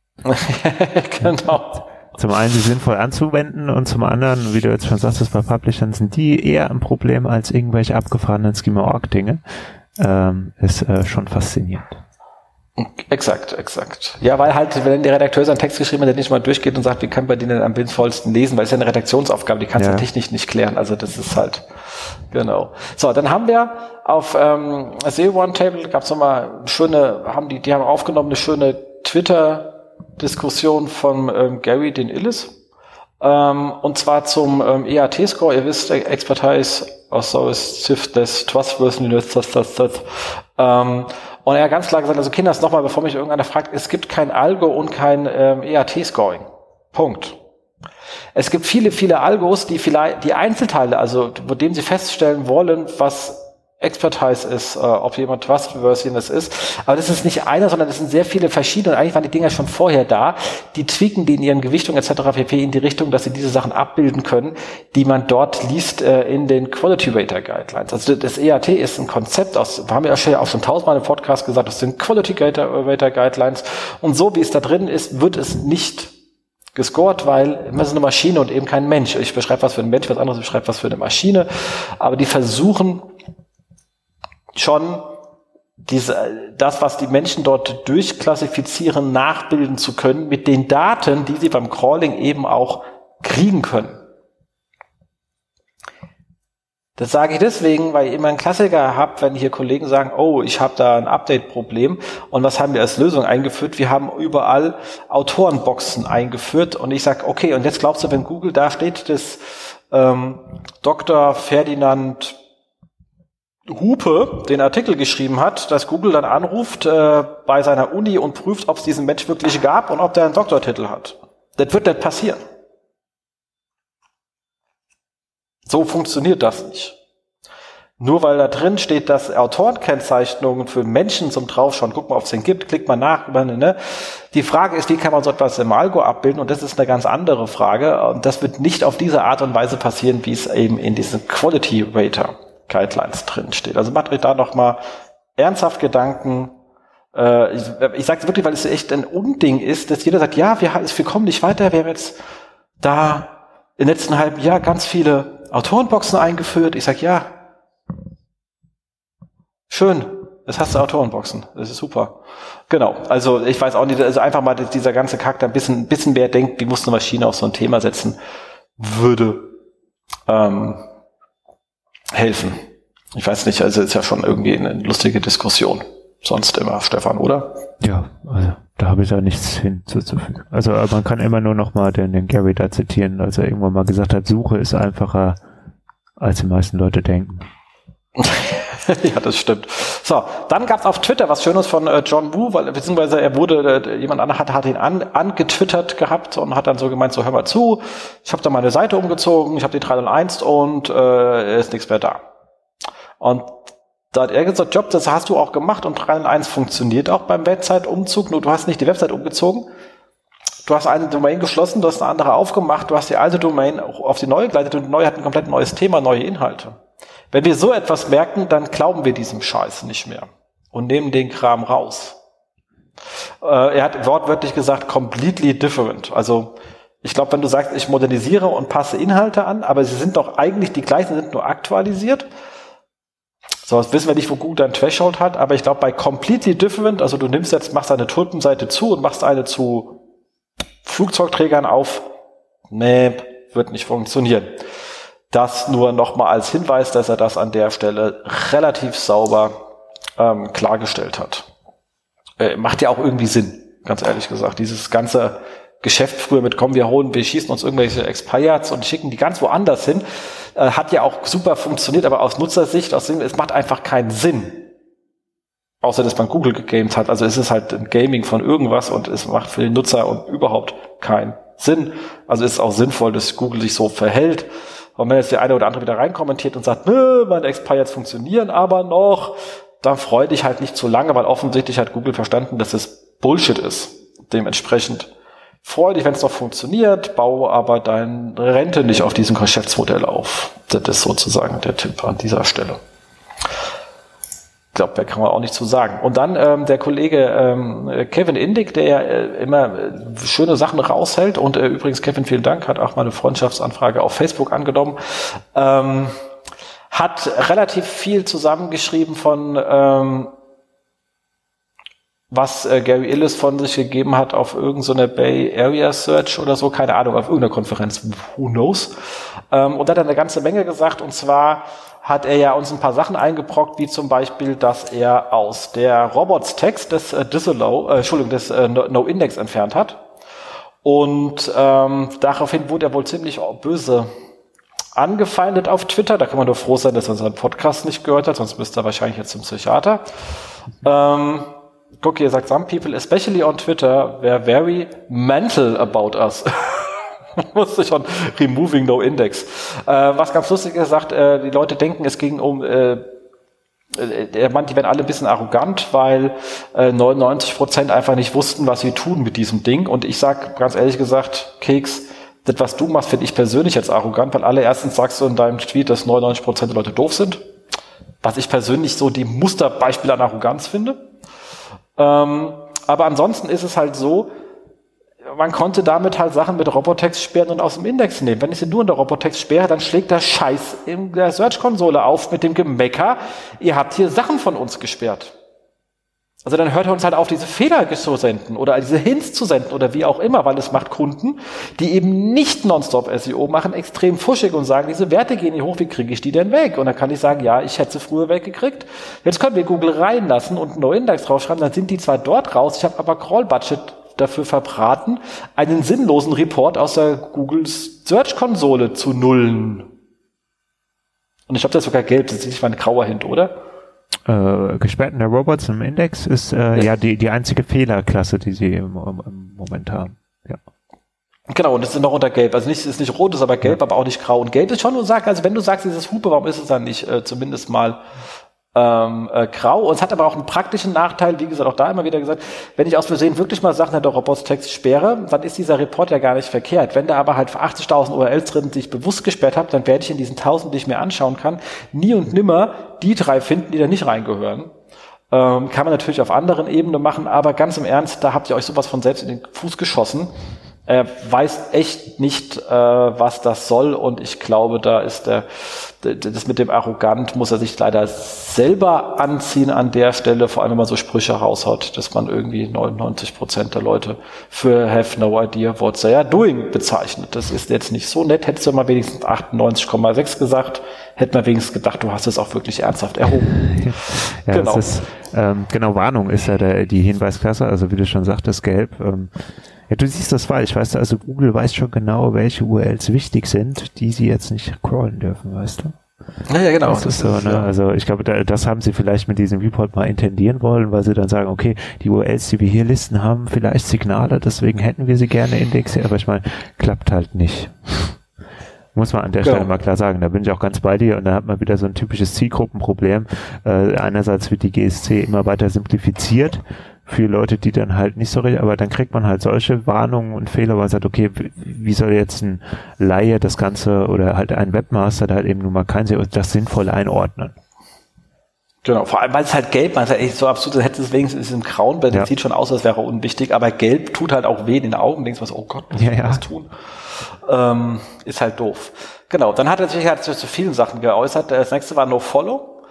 Genau. Zum einen, sie sinnvoll anzuwenden und zum anderen, wie du jetzt schon sagst, bei Publishern sind die eher ein Problem als irgendwelche abgefahrenen Schema-Org-Dinge. Ähm, ist äh, schon faszinierend. Exakt, exakt. Ja, weil halt, wenn der Redakteur seinen Text geschrieben hat, der nicht mal durchgeht und sagt, wie kann man den denn am sinnvollsten lesen, weil es ja eine Redaktionsaufgabe, die kannst du ja technisch nicht klären. Also das ist halt, genau. So, dann haben wir auf ähm, S E O One Table gab es nochmal schöne, haben die, die haben aufgenommen eine schöne Twitter-Diskussion von ähm, Gary den Illes. Ähm, und zwar zum ähm, E A T-Score. Ihr wisst, Expertise, Authoritative, Trustworthiness, das, das, das. Ähm, und er hat ganz klar gesagt, also Kinders, nochmal, bevor mich irgendeiner fragt, es gibt kein Algo und kein ähm, E A T-Scoring. Punkt. Es gibt viele, viele Algos, die vielleicht die Einzelteile, also mit denen sie feststellen wollen, was Expertise ist, äh, ob jemand Trustworthiness ist. Aber das ist nicht einer, sondern das sind sehr viele verschiedene. Und eigentlich waren die Dinger schon vorher da. Die tweaken die in ihren Gewichtungen et cetera pp. In die Richtung, dass sie diese Sachen abbilden können, die man dort liest äh, in den Quality Rater Guidelines. Also das E A T ist ein Konzept aus, wir haben ja schon auch schon tausendmal im Podcast gesagt, das sind Quality Rater Guidelines. Und so wie es da drin ist, wird es nicht gescored, weil immer so eine Maschine und eben kein Mensch. Ich beschreibe was für einen Mensch, was anderes beschreibt was für eine Maschine. Aber die versuchen schon diese, das, was die Menschen dort durchklassifizieren, nachbilden zu können mit den Daten, die sie beim Crawling eben auch kriegen können. Das sage ich deswegen, weil ich immer einen Klassiker habe, wenn hier Kollegen sagen, oh, ich habe da ein Update-Problem. Und was haben wir als Lösung eingeführt? Wir haben überall Autorenboxen eingeführt. Und ich sage, okay, und jetzt glaubst du, wenn Google da steht, dass ähm, Doktor Ferdinand Hupe den Artikel geschrieben hat, dass Google dann anruft äh, bei seiner Uni und prüft, ob es diesen Mensch wirklich gab und ob der einen Doktortitel hat. Das wird nicht passieren. So funktioniert das nicht. Nur weil da drin steht, dass Autorenkennzeichnungen für Menschen zum Draufschauen, guck mal, ob es den gibt, klickt mal nach. Ne? Die Frage ist, wie kann man so etwas im Algo abbilden? Und das ist eine ganz andere Frage. Und das wird nicht auf diese Art und Weise passieren, wie es eben in diesen Quality Rater Guidelines drin steht. Also macht euch da nochmal ernsthaft Gedanken. Äh, ich ich sage es wirklich, weil es echt ein Unding ist, dass jeder sagt, ja, wir, wir kommen nicht weiter, wir haben jetzt da im letzten halben Jahr ganz viele Autorenboxen eingeführt. Ich sage, ja, schön, jetzt hast du Autorenboxen, das ist super. Genau, also ich weiß auch nicht, also einfach mal, dass dieser ganze Kack da ein bisschen, ein bisschen mehr denkt, wie muss eine Maschine auf so ein Thema setzen, würde ähm, helfen. Ich weiß nicht, also ist ja schon irgendwie eine lustige Diskussion. Sonst immer, Stefan, oder? Ja, also da habe ich da nichts hinzuzufügen. Also man kann immer nur noch mal den, den Gary da zitieren, als er irgendwann mal gesagt hat, Suche ist einfacher, als die meisten Leute denken. Ja, das stimmt. So, dann gab es auf Twitter was Schönes von äh, John Woo, weil, beziehungsweise er wurde, äh, jemand anderer hat, hat ihn an, angetwittert gehabt und hat dann so gemeint, so hör mal zu, ich habe da meine Seite umgezogen, ich habe die drei null eins und äh, ist nichts mehr da. Und da hat er gesagt, Job, das hast du auch gemacht und drei null eins funktioniert auch beim Website-Umzug, nur du hast nicht die Website umgezogen. Du hast eine Domain geschlossen, du hast eine andere aufgemacht, du hast die alte Domain auf die neue geleitet und die neue hat ein komplett neues Thema, neue Inhalte. Wenn wir so etwas merken, dann glauben wir diesem Scheiß nicht mehr und nehmen den Kram raus. Äh, er hat wortwörtlich gesagt, completely different. Also ich glaube, wenn du sagst, ich modernisiere und passe Inhalte an, aber sie sind doch eigentlich die gleichen, sind nur aktualisiert, So, jetzt wissen wir nicht, wo Google dein Threshold hat, aber ich glaube, bei completely different, also du nimmst jetzt, machst eine Tulpenseite zu und machst eine zu Flugzeugträgern auf, nee, wird nicht funktionieren. Das nur nochmal als Hinweis, dass er das an der Stelle relativ sauber ähm, klargestellt hat. Äh, macht ja auch irgendwie Sinn, ganz ehrlich gesagt. Dieses ganze Geschäft früher mit, komm, wir holen, wir schießen uns irgendwelche Expireds und schicken die ganz woanders hin, äh, hat ja auch super funktioniert, aber aus Nutzersicht, aus Sinn, es macht einfach keinen Sinn. Außer, dass man Google gegamed hat. Also es ist halt ein Gaming von irgendwas und es macht für den Nutzer und überhaupt keinen Sinn. Also ist es auch sinnvoll, dass Google sich so verhält. Und wenn jetzt der eine oder andere wieder reinkommentiert und sagt, meine Expireds funktionieren aber noch, dann freu dich halt nicht zu lange, weil offensichtlich hat Google verstanden, dass es Bullshit ist. Dementsprechend freu dich, wenn es noch funktioniert, baue aber deine Rente nicht auf diesem Geschäftsmodell auf. Das ist sozusagen der Tipp an dieser Stelle. Ich glaube, da kann man auch nicht zu sagen. Und dann ähm, der Kollege ähm, Kevin Indig, der ja äh, immer äh, schöne Sachen raushält. Und äh, übrigens, Kevin, vielen Dank, hat auch mal eine Freundschaftsanfrage auf Facebook angenommen. Ähm, hat relativ viel zusammengeschrieben von ähm, was äh, Gary Illes von sich gegeben hat auf irgendeiner so Bay Area Search oder so, keine Ahnung, auf irgendeiner Konferenz, who knows. Ähm, und hat dann eine ganze Menge gesagt, und zwar hat er ja uns ein paar Sachen eingebrockt, wie zum Beispiel, dass er aus der Robots-Text des äh, Disallow, äh, Entschuldigung, des äh, No-Index entfernt hat. Und ähm, daraufhin wurde er wohl ziemlich böse angefeindet auf Twitter. Da kann man nur froh sein, dass er unseren Podcast nicht gehört hat, sonst müsste er wahrscheinlich jetzt zum Psychiater. Ähm, guck hier, sagt, some people, especially on Twitter, were very mental about us. Musste schon removing no index. Äh, was ganz lustig ist, sagt, äh, die Leute denken, es ging um, äh, er meint, die werden alle ein bisschen arrogant, weil äh, neunundneunzig Prozent einfach nicht wussten, was sie tun mit diesem Ding. Und ich sag ganz ehrlich gesagt, Keks, das, was du machst, finde ich persönlich jetzt arrogant, weil allererstens sagst du in deinem Tweet, dass neunundneunzig Prozent der Leute doof sind. Was ich persönlich so die Musterbeispiele an Arroganz finde. Ähm, aber ansonsten ist es halt so, man konnte damit halt Sachen mit Robotext sperren und aus dem Index nehmen. Wenn ich sie nur in der Robotext sperre, dann schlägt der Scheiß in der Search-Konsole auf mit dem Gemecker, ihr habt hier Sachen von uns gesperrt. Also dann hört er uns halt auf, diese Fehler zu senden oder diese Hints zu senden oder wie auch immer, weil es macht Kunden, die eben nicht Nonstop S E O machen, extrem fuschig und sagen, diese Werte gehen nicht hoch, wie kriege ich die denn weg? Und dann kann ich sagen, ja, ich hätte sie früher weggekriegt. Jetzt können wir Google reinlassen und einen No-Index draufschreiben, dann sind die zwar dort raus, ich habe aber Crawl-Budget dafür verbraten, einen sinnlosen Report aus der Google Search-Konsole zu nullen. Und ich glaube, das ist sogar gelb, das ist nicht mal ein grauer Hint, oder? Äh, gesperrt in der Robots im Index ist äh, ja. ja die die einzige Fehlerklasse, die sie im, im Moment haben. Ja. Genau, und das ist noch unter Gelb. Also nicht ist nicht rot, ist aber Gelb, ja. aber auch nicht grau. Und Gelb ist schon nur sagt, also wenn du sagst, dieses Hupe, warum ist es dann nicht äh, zumindest mal ähm, äh, grau? Und es hat aber auch einen praktischen Nachteil, wie gesagt, auch da immer wieder gesagt, wenn ich aus Versehen wirklich mal Sachen in der Robots-Text sperre, dann ist dieser Report ja gar nicht verkehrt. Wenn da aber halt für achtzigtausend U R Ls drin, die ich bewusst gesperrt habe, dann werde ich in diesen tausend, die ich mir anschauen kann, nie und nimmer die drei finden, die da nicht reingehören. Ähm, kann man natürlich auf anderen Ebenen machen, aber ganz im Ernst, da habt ihr euch sowas von selbst in den Fuß geschossen. Er weiß echt nicht, äh, was das soll, und ich glaube, da ist der, das mit dem Arrogant muss er sich leider selber anziehen an der Stelle, vor allem wenn man so Sprüche raushaut, dass man irgendwie neunundneunzig Prozent der Leute für have no idea what they are doing bezeichnet. Das ist jetzt nicht so nett. Hättest du mal wenigstens achtundneunzig Komma sechs gesagt, hätte man wenigstens gedacht, du hast es auch wirklich ernsthaft erhoben. Ja, genau. Das ist, ähm, genau, Warnung ist ja der, die Hinweisklasse, also wie du schon sagtest, gelb. Ähm, Ja, du siehst das falsch, weißt du, also Google weiß schon genau, welche U R Ls wichtig sind, die sie jetzt nicht crawlen dürfen, weißt du? Ja, ja, genau. Das, das ist so, ist, ne? Ja. Also ich glaube, da, das haben sie vielleicht mit diesem Report mal intendieren wollen, weil sie dann sagen, okay, die U R Ls, die wir hier listen, haben vielleicht Signale, deswegen hätten wir sie gerne indexiert, aber ich meine, klappt halt nicht. Muss man an der Stelle ja. mal klar sagen, da bin ich auch ganz bei dir, und da hat man wieder so ein typisches Zielgruppenproblem. Äh, einerseits wird die G S C immer weiter simplifiziert für Leute, die dann halt nicht so richtig, aber dann kriegt man halt solche Warnungen und Fehler, weil man sagt, okay, wie soll jetzt ein Laie das Ganze oder halt ein Webmaster, der halt eben nun mal kein das sinnvoll einordnen. Genau, vor allem, weil es halt gelb, man ist halt echt so absurd, das hätte es wenigstens im Grauen, weil das ja. sieht schon aus, als wäre unwichtig, aber gelb tut halt auch weh in den Augen, denkst du was, oh Gott, muss ja, ich ja. was tun? Ähm, ist halt doof. Genau, dann hat er sich halt zu, zu vielen Sachen geäußert. Das nächste war NoFollow.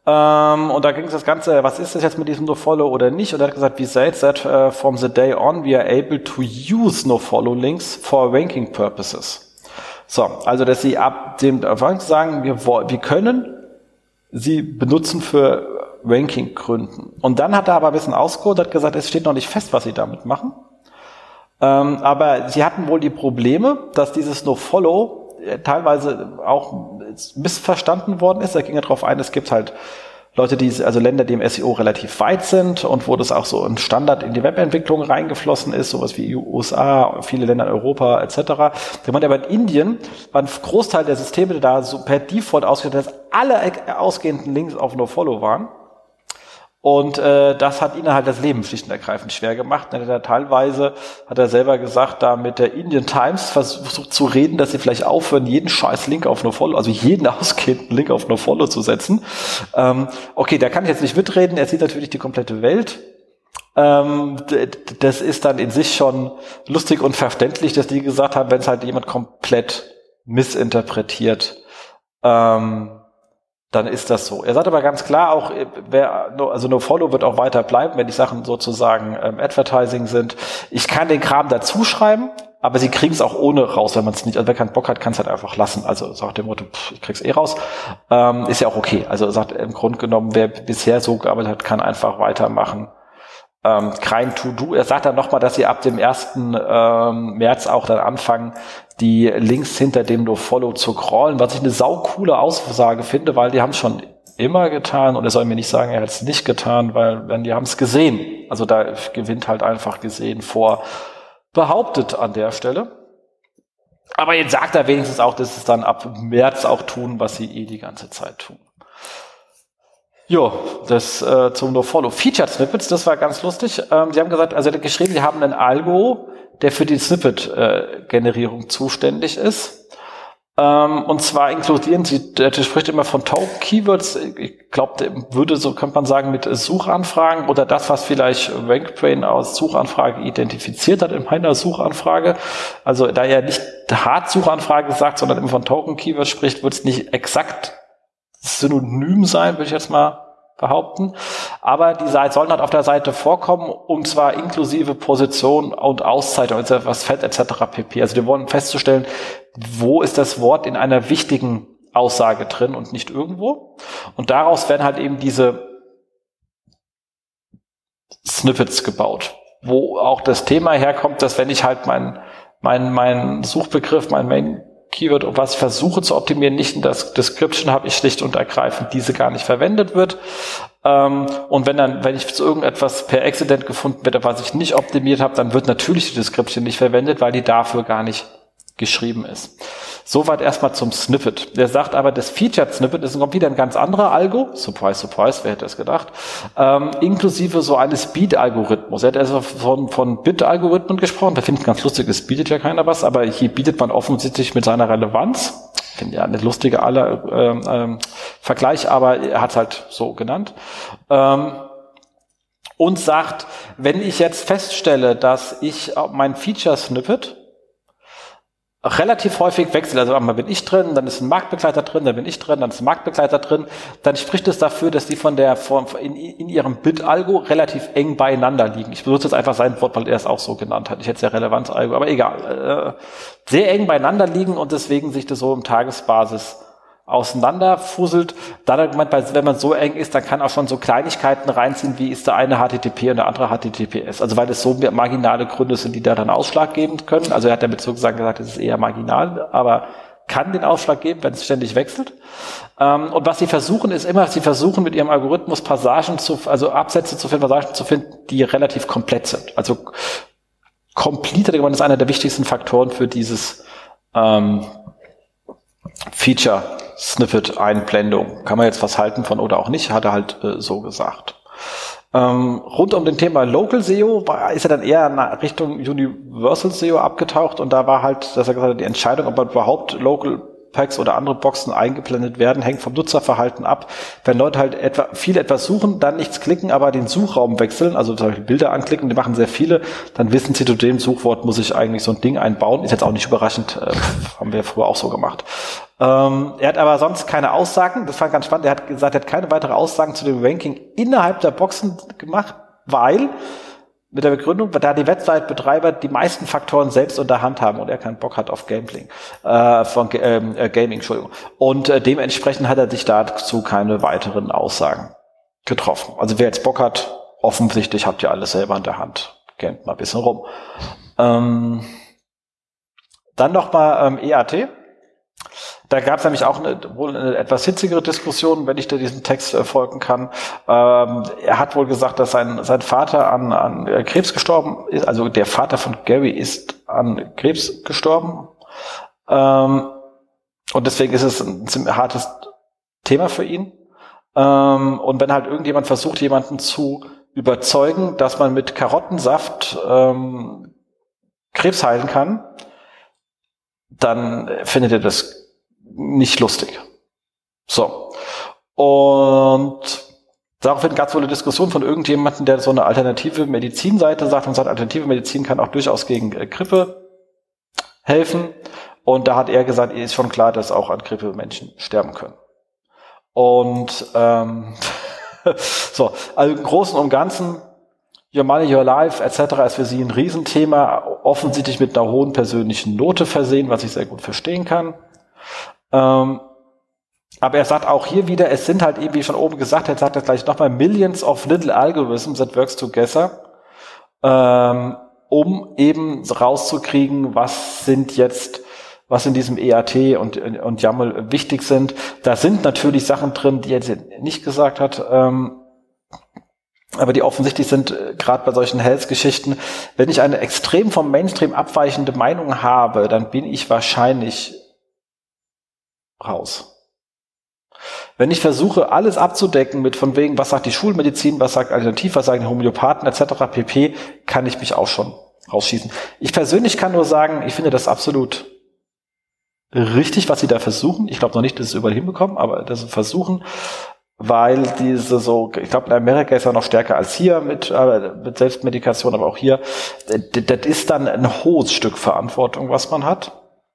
Ähm, und da ging es das Ganze, was ist das jetzt mit diesem NoFollow oder nicht? Und er hat gesagt, we said that uh, from the day on we are able to use NoFollow links for ranking purposes. So, also dass sie ab dem Anfang sagen, wir, wir können sie benutzen für Ranking-Gründen. Und dann hat er aber ein bisschen ausgeholt, hat gesagt, es steht noch nicht fest, was sie damit machen. Ähm, aber sie hatten wohl die Probleme, dass dieses NoFollow teilweise auch missverstanden worden ist. Da ging ja drauf ein, es gibt halt Leute, die, also Länder, die im S E O relativ weit sind und wo das auch so ein Standard in die Webentwicklung reingeflossen ist, sowas wie U S A, viele Länder in Europa et cetera. Da meinte aber in Indien war ein Großteil der Systeme da so per Default ausgestellt, dass alle ausgehenden Links auf NoFollow waren. Und äh, das hat ihnen halt das Leben schlicht und ergreifend schwer gemacht. Er hat er teilweise, hat er selber gesagt, da mit der Indian Times versucht zu reden, dass sie vielleicht aufhören, jeden scheiß Link auf NoFollow, also jeden ausgehenden Link auf NoFollow zu setzen. Ähm, okay, da kann ich jetzt nicht mitreden, er sieht natürlich die komplette Welt. Ähm, d- das ist dann in sich schon lustig und verständlich, dass die gesagt haben, wenn es halt jemand komplett missinterpretiert, ähm, dann ist das so. Er sagt aber ganz klar auch, wer, also NoFollow wird auch weiter bleiben, wenn die Sachen sozusagen ähm, Advertising sind. Ich kann den Kram dazu schreiben, aber sie kriegen es auch ohne raus, wenn man es nicht, also wer keinen Bock hat, kann es halt einfach lassen. Also sagt dem Motto, pff, ich krieg's eh raus. Ähm, ist ja auch okay. Also sagt im Grunde genommen, wer bisher so gearbeitet hat, kann einfach weitermachen. Ähm, kein To-Do. Er sagt dann nochmal, dass sie ab dem ersten Ähm, März auch dann anfangen, die Links hinter dem NoFollow zu crawlen, was ich eine saukoole Aussage finde, weil die haben es schon immer getan und er soll mir nicht sagen, er hat es nicht getan, weil wenn die haben es gesehen. Also da gewinnt halt einfach gesehen vor behauptet an der Stelle. Aber jetzt sagt er wenigstens auch, dass es dann ab März auch tun, was sie eh die ganze Zeit tun. Jo, das äh, zum NoFollow. Featured Snippets, das war ganz lustig. Ähm, sie haben gesagt, also geschrieben, sie haben einen Algo, der für die Snippet-Generierung äh, zuständig ist. Ähm, und zwar inkludieren sie, der spricht immer von Token-Keywords. Ich glaube, würde, so könnte man sagen, mit Suchanfragen oder das, was vielleicht RankBrain aus Suchanfrage identifiziert hat in meiner Suchanfrage. Also da er nicht Hard-Suchanfrage sagt, sondern immer von Token-Keywords spricht, wird es nicht exakt synonym sein, würde ich jetzt mal behaupten. Aber die Seite sollen halt auf der Seite vorkommen, und zwar inklusive Position und Auszeichnung, was Fett et cetera pp. Also wir wollen festzustellen, wo ist das Wort in einer wichtigen Aussage drin und nicht irgendwo. Und daraus werden halt eben diese Snippets gebaut, wo auch das Thema herkommt, dass wenn ich halt mein, mein, mein Suchbegriff, mein Main Keyword, und was ich versuche zu optimieren, nicht in das Description habe ich schlicht und ergreifend diese gar nicht verwendet wird. Ähm, und wenn dann, wenn ich zu irgendetwas per Accident gefunden werde, was ich nicht optimiert habe, dann wird natürlich die Description nicht verwendet, weil die dafür gar nicht geschrieben ist. Soweit erstmal zum Snippet. Der sagt aber, das Featured Snippet ist wieder ein ganz anderer Algo. Surprise, surprise, wer hätte es gedacht? Ähm, inklusive so eines Speed-Algorithmus. Er hat also von, von Bit-Algorithmen gesprochen. Da finde ich ganz lustig, es bietet ja keiner was, aber hier bietet man offensichtlich mit seiner Relevanz. Ich finde ja eine lustige aller ähm, ähm, Vergleich, aber er hat es halt so genannt. Ähm, und sagt, wenn ich jetzt feststelle, dass ich mein Feature-Snippet relativ häufig wechselt, also einmal bin ich drin, dann ist ein Marktbegleiter drin, dann bin ich drin, dann ist ein Marktbegleiter drin, dann spricht es dafür, dass die von der von, in, in ihrem Bit-Algo relativ eng beieinander liegen. Ich benutze jetzt einfach sein Wort, weil er es auch so genannt hat. Ich hätte es ja Relevanz-Algo, aber egal. Äh, sehr eng beieinander liegen und deswegen sich das so im Tagesbasis auseinanderfusselt. Dann hat gemeint, wenn man so eng ist, dann kann auch schon so Kleinigkeiten reinziehen, wie ist der eine H T T P und der andere H T T P S. Also weil es so marginale Gründe sind, die da dann ausschlaggebend können. Also er hat damit sozusagen gesagt, es ist eher marginal, aber kann den Ausschlag geben, wenn es ständig wechselt. Und was sie versuchen, ist immer, sie versuchen mit ihrem Algorithmus Passagen zu, also Absätze zu finden, Passagen zu finden, die relativ komplett sind. Also Complete ist einer der wichtigsten Faktoren für dieses ähm, Feature-Snippet-Einblendung. Kann man jetzt was halten von oder auch nicht, hat er halt äh, so gesagt. Ähm, rund um den Thema Local S E O war, ist er dann eher in Richtung Universal S E O abgetaucht und da war halt, dass er gesagt hat, die Entscheidung, ob man überhaupt Local Packs oder andere Boxen eingeblendet werden, hängt vom Nutzerverhalten ab. Wenn Leute halt etwa viel etwas suchen, dann nichts klicken, aber den Suchraum wechseln, also zum Beispiel Bilder anklicken, die machen sehr viele, dann wissen sie, zu dem Suchwort muss ich eigentlich so ein Ding einbauen. Ist jetzt auch nicht überraschend, äh, haben wir früher auch so gemacht. Ähm, er hat aber sonst keine Aussagen, das fand ich ganz spannend, er hat gesagt, er hat keine weitere Aussagen zu dem Ranking innerhalb der Boxen gemacht, weil mit der Begründung, da die Website-Betreiber die meisten Faktoren selbst unter Hand haben und er keinen Bock hat auf Gambling, äh, von äh, Gaming, Entschuldigung. Und äh, dementsprechend hat er sich dazu keine weiteren Aussagen getroffen. Also wer jetzt Bock hat, offensichtlich habt ihr alles selber in der Hand. Gamet mal ein bisschen rum. Ähm, dann nochmal ähm, E A T. Da gab es nämlich auch eine, wohl eine etwas hitzigere Diskussion, wenn ich da diesen Text äh, folgen kann. Ähm, er hat wohl gesagt, dass sein, sein Vater an, an äh, Krebs gestorben ist. Also der Vater von Gary ist an Krebs gestorben. Ähm, und deswegen ist es ein ziemlich hartes Thema für ihn. Ähm, und wenn halt irgendjemand versucht, jemanden zu überzeugen, dass man mit Karottensaft ähm, Krebs heilen kann, dann findet er das nicht lustig. So. Und daraufhin gab es wohl eine Diskussion von irgendjemandem, der so eine alternative Medizinseite sagt und sagt, alternative Medizin kann auch durchaus gegen äh, Grippe helfen. Und da hat er gesagt, ist schon klar, dass auch an Grippe Menschen sterben können. Und ähm, so, also im Großen und Ganzen, Your Money, Your Life et cetera ist für sie ein Riesenthema, offensichtlich mit einer hohen persönlichen Note versehen, was ich sehr gut verstehen kann. Ähm, aber er sagt auch hier wieder, es sind halt eben, wie schon oben gesagt, er sagt das gleich nochmal, millions of little algorithms that works together, ähm, um eben rauszukriegen, was sind jetzt, was in diesem E A T und, und YAML wichtig sind. Da sind natürlich Sachen drin, die er jetzt nicht gesagt hat, ähm, aber die offensichtlich sind, äh, gerade bei solchen Health-Geschichten, wenn ich eine extrem vom Mainstream abweichende Meinung habe, dann bin ich wahrscheinlich raus. Wenn ich versuche, alles abzudecken mit von wegen, was sagt die Schulmedizin, was sagt Alternativ, was sagen die Homöopathen et cetera pp., kann ich mich auch schon rausschießen. Ich persönlich kann nur sagen, ich finde das absolut richtig, was sie da versuchen. Ich glaube noch nicht, dass sie es überall hinbekommen, aber das sie versuchen, weil diese so, ich glaube in Amerika ist er noch stärker als hier mit, äh, mit Selbstmedikation, aber auch hier, das, das ist dann ein hohes Stück Verantwortung, was man hat.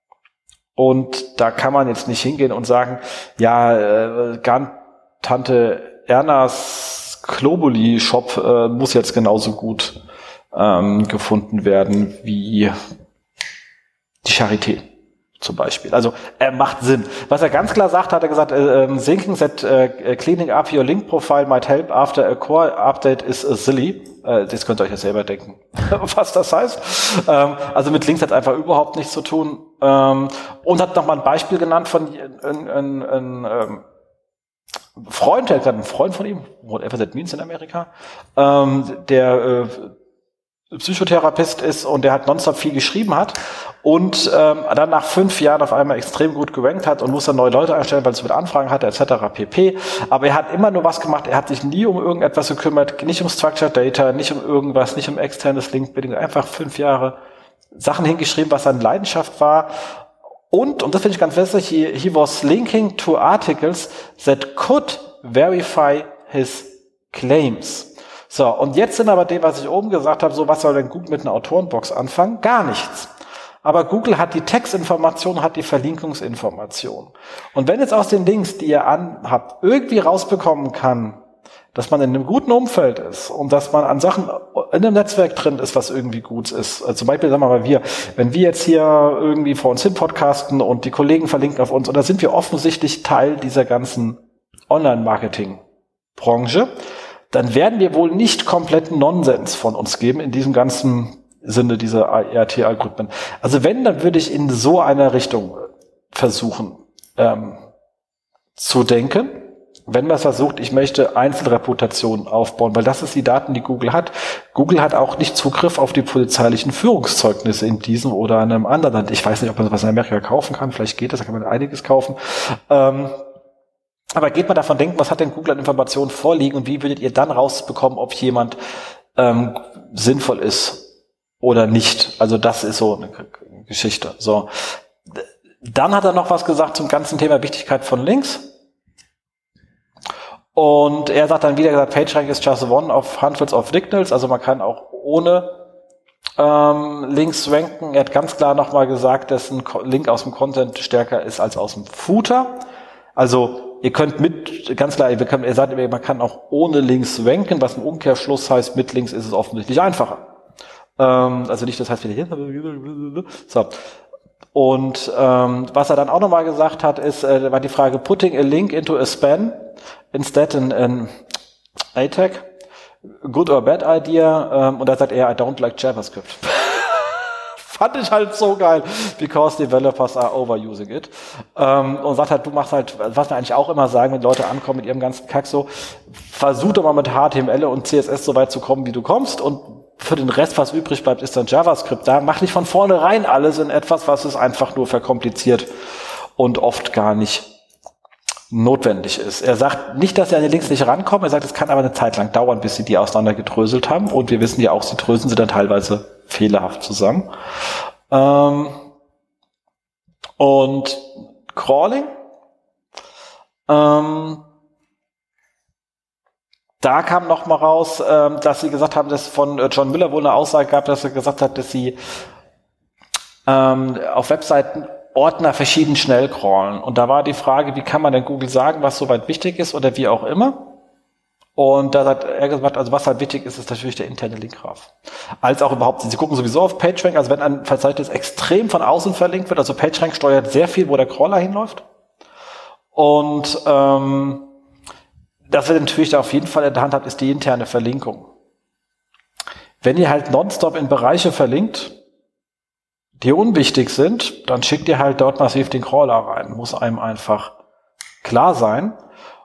Und da kann man jetzt nicht hingehen und sagen, ja, äh, Tante Ernas Globuli-Shop äh, muss jetzt genauso gut ähm, gefunden werden wie die Charité zum Beispiel. Also er macht Sinn. Was er ganz klar sagt, hat er gesagt, äh, thinking that uh, cleaning up your link profile might help after a core update is uh, silly. Äh, das könnt ihr euch ja selber denken, was das heißt. Ähm, also mit Links hat es einfach überhaupt nichts zu tun. Ähm, und hat nochmal ein Beispiel genannt von ein, ein, ein, ein Freund, der hat gerade einen Freund von ihm, whatever that means in Amerika, ähm, der äh, Psychotherapeut ist und der hat nonstop viel geschrieben hat und ähm, dann nach fünf Jahren auf einmal extrem gut gerankt hat und muss dann neue Leute einstellen, weil es mit Anfragen hatte, et cetera pp. Aber er hat immer nur was gemacht, er hat sich nie um irgendetwas gekümmert, nicht um Structured Data, nicht um irgendwas, nicht um externes Link-Building, einfach fünf Jahre Sachen hingeschrieben, was seine Leidenschaft war. Und, und das finde ich ganz wichtig, he, he was linking to articles that could verify his claims. So, und jetzt sind aber dem, was ich oben gesagt habe, so, was soll denn Google mit einer Autorenbox anfangen? Gar nichts. Aber Google hat die Textinformation, hat die Verlinkungsinformation. Und wenn jetzt aus den Links, die ihr anhabt, irgendwie rausbekommen kann, dass man in einem guten Umfeld ist und dass man an Sachen in einem Netzwerk drin ist, was irgendwie gut ist. Also zum Beispiel, sagen wir mal, wir, wenn wir jetzt hier irgendwie vor uns hin podcasten und die Kollegen verlinken auf uns, und da sind wir offensichtlich Teil dieser ganzen Online-Marketing-Branche, dann werden wir wohl nicht kompletten Nonsens von uns geben in diesem ganzen Sinne dieser E A T-Algorithmen. Also wenn, dann würde ich in so einer Richtung versuchen ähm, zu denken. Wenn man versucht, ich möchte Einzelreputationen aufbauen, weil das ist die Daten, die Google hat. Google hat auch nicht Zugriff auf die polizeilichen Führungszeugnisse in diesem oder einem anderen Land. Ich weiß nicht, ob man was in Amerika kaufen kann. Vielleicht geht das, da kann man einiges kaufen. Ähm, aber geht man davon denken, was hat denn Google an Informationen vorliegen und wie würdet ihr dann rausbekommen, ob jemand ähm, sinnvoll ist oder nicht? Also das ist so eine Geschichte. So. Dann hat er noch was gesagt zum ganzen Thema Wichtigkeit von Links. Und er sagt dann wieder gesagt, PageRank is just one of hundreds of signals, also man kann auch ohne ähm, Links ranken. Er hat ganz klar nochmal gesagt, dass ein Link aus dem Content stärker ist als aus dem Footer. Also ihr könnt mit, ganz klar, er sagt, man kann auch ohne Links ranken, was im Umkehrschluss heißt, mit Links ist es offensichtlich einfacher. Ähm, also nicht, das heißt wieder hier. So. Und ähm, was er dann auch nochmal gesagt hat, ist, äh, war die Frage, putting a link into a span instead in an A Tag, good or bad idea? Ähm, und da sagt er, I don't like JavaScript. Fand ich halt so geil, because developers are overusing it. Ähm, und sagt halt, du machst halt, was wir eigentlich auch immer sagen, wenn Leute ankommen mit ihrem ganzen Kack so, versuch doch mal mit H T M L und C S S so weit zu kommen, wie du kommst, und für den Rest, was übrig bleibt, ist dann JavaScript da. Mach nicht von vornherein alles in etwas, was es einfach nur verkompliziert und oft gar nicht notwendig ist. Er sagt nicht, dass sie an die Links nicht rankommen. Er sagt, es kann aber eine Zeit lang dauern, bis sie die auseinander gedröselt haben. Und wir wissen ja auch, sie dröseln sie dann teilweise fehlerhaft zusammen. Ähm und Crawling. Ähm Da kam noch mal raus, ähm, dass sie gesagt haben, dass von äh, John Miller wohl eine Aussage gab, dass er gesagt hat, dass sie ähm, auf Webseiten Ordner verschieden schnell crawlen. Und da war die Frage, wie kann man denn Google sagen, was soweit wichtig ist oder wie auch immer. Und da hat er gesagt, also was halt wichtig ist, ist natürlich der interne Linkgraph. Als auch überhaupt, sie gucken sowieso auf PageRank, also wenn ein Verzeichnis extrem von außen verlinkt wird, also PageRank steuert sehr viel, wo der Crawler hinläuft. Und ähm, das wir natürlich da auf jeden Fall in der Hand habt, ist die interne Verlinkung. Wenn ihr halt nonstop in Bereiche verlinkt, die unwichtig sind, dann schickt ihr halt dort massiv den Crawler rein. Muss einem einfach klar sein.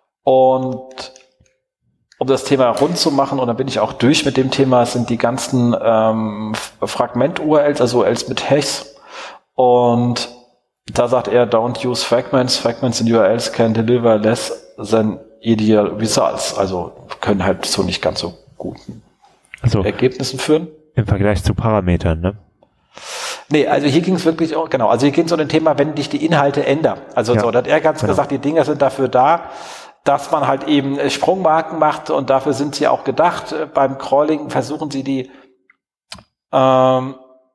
Und um das Thema rund zu machen, und dann bin ich auch durch mit dem Thema, sind die ganzen ähm, Fragment-U R Ls, also U R Ls mit Hashs. Und da sagt er, don't use fragments. Fragments in U R Ls can deliver less than ideal results. Also können halt so nicht ganz so guten also Ergebnissen führen. Im Vergleich zu Parametern, ne? Nee, also hier ging es wirklich auch, genau, also hier ging es um ein Thema, wenn dich die Inhalte ändern. Also ja, so, da hat er ganz genau gesagt, die Dinger sind dafür da, dass man halt eben Sprungmarken macht, und dafür sind sie auch gedacht. Beim Crawling versuchen sie die ähm,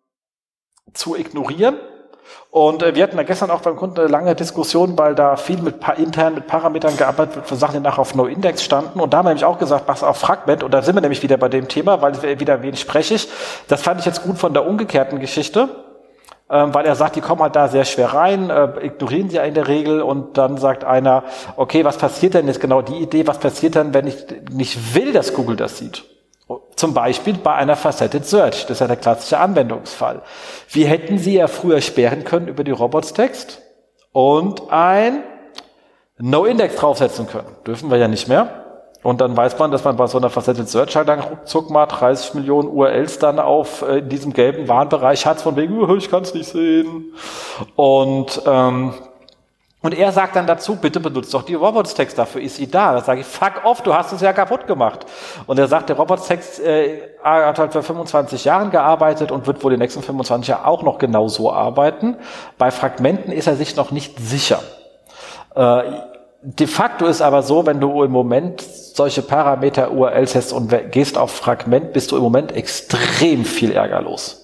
zu ignorieren. Und äh, wir hatten da gestern auch beim Kunden eine lange Diskussion, weil da viel mit pa- intern mit Parametern gearbeitet wird für Sachen, die nachher auf No-Index standen. Und da haben wir nämlich auch gesagt, mach's auf Fragment. Und da sind wir nämlich wieder bei dem Thema, weil es wieder wenig sprechig. Das fand ich jetzt gut von der umgekehrten Geschichte, ähm, weil er sagt, die kommen halt da sehr schwer rein, äh, ignorieren sie ja in der Regel. Und dann sagt einer, okay, was passiert denn jetzt genau die Idee? Was passiert dann, wenn ich nicht will, dass Google das sieht? Zum Beispiel bei einer Faceted Search. Das ist ja der klassische Anwendungsfall. Wie hätten Sie ja früher sperren können über die Robots-Text und ein No-Index draufsetzen können? Dürfen wir ja nicht mehr. Und dann weiß man, dass man bei so einer Faceted Search halt dann ruckzuck mal dreißig Millionen U R Ls dann auf äh, in diesem gelben Warnbereich hat, von wegen, oh, ich kann es nicht sehen. Und ähm, Und er sagt dann dazu, bitte benutzt doch die Robots-Text, dafür ist sie da. Da sage ich, fuck off, du hast es ja kaputt gemacht. Und er sagt, der Robots-Text äh, hat halt vor fünfundzwanzig Jahren gearbeitet und wird wohl die nächsten fünfundzwanzig Jahre auch noch genau so arbeiten. Bei Fragmenten ist er sich noch nicht sicher. Äh, de facto ist aber so, wenn du im Moment solche Parameter-U R Ls hast und gehst auf Fragment, bist du im Moment extrem viel Ärger los.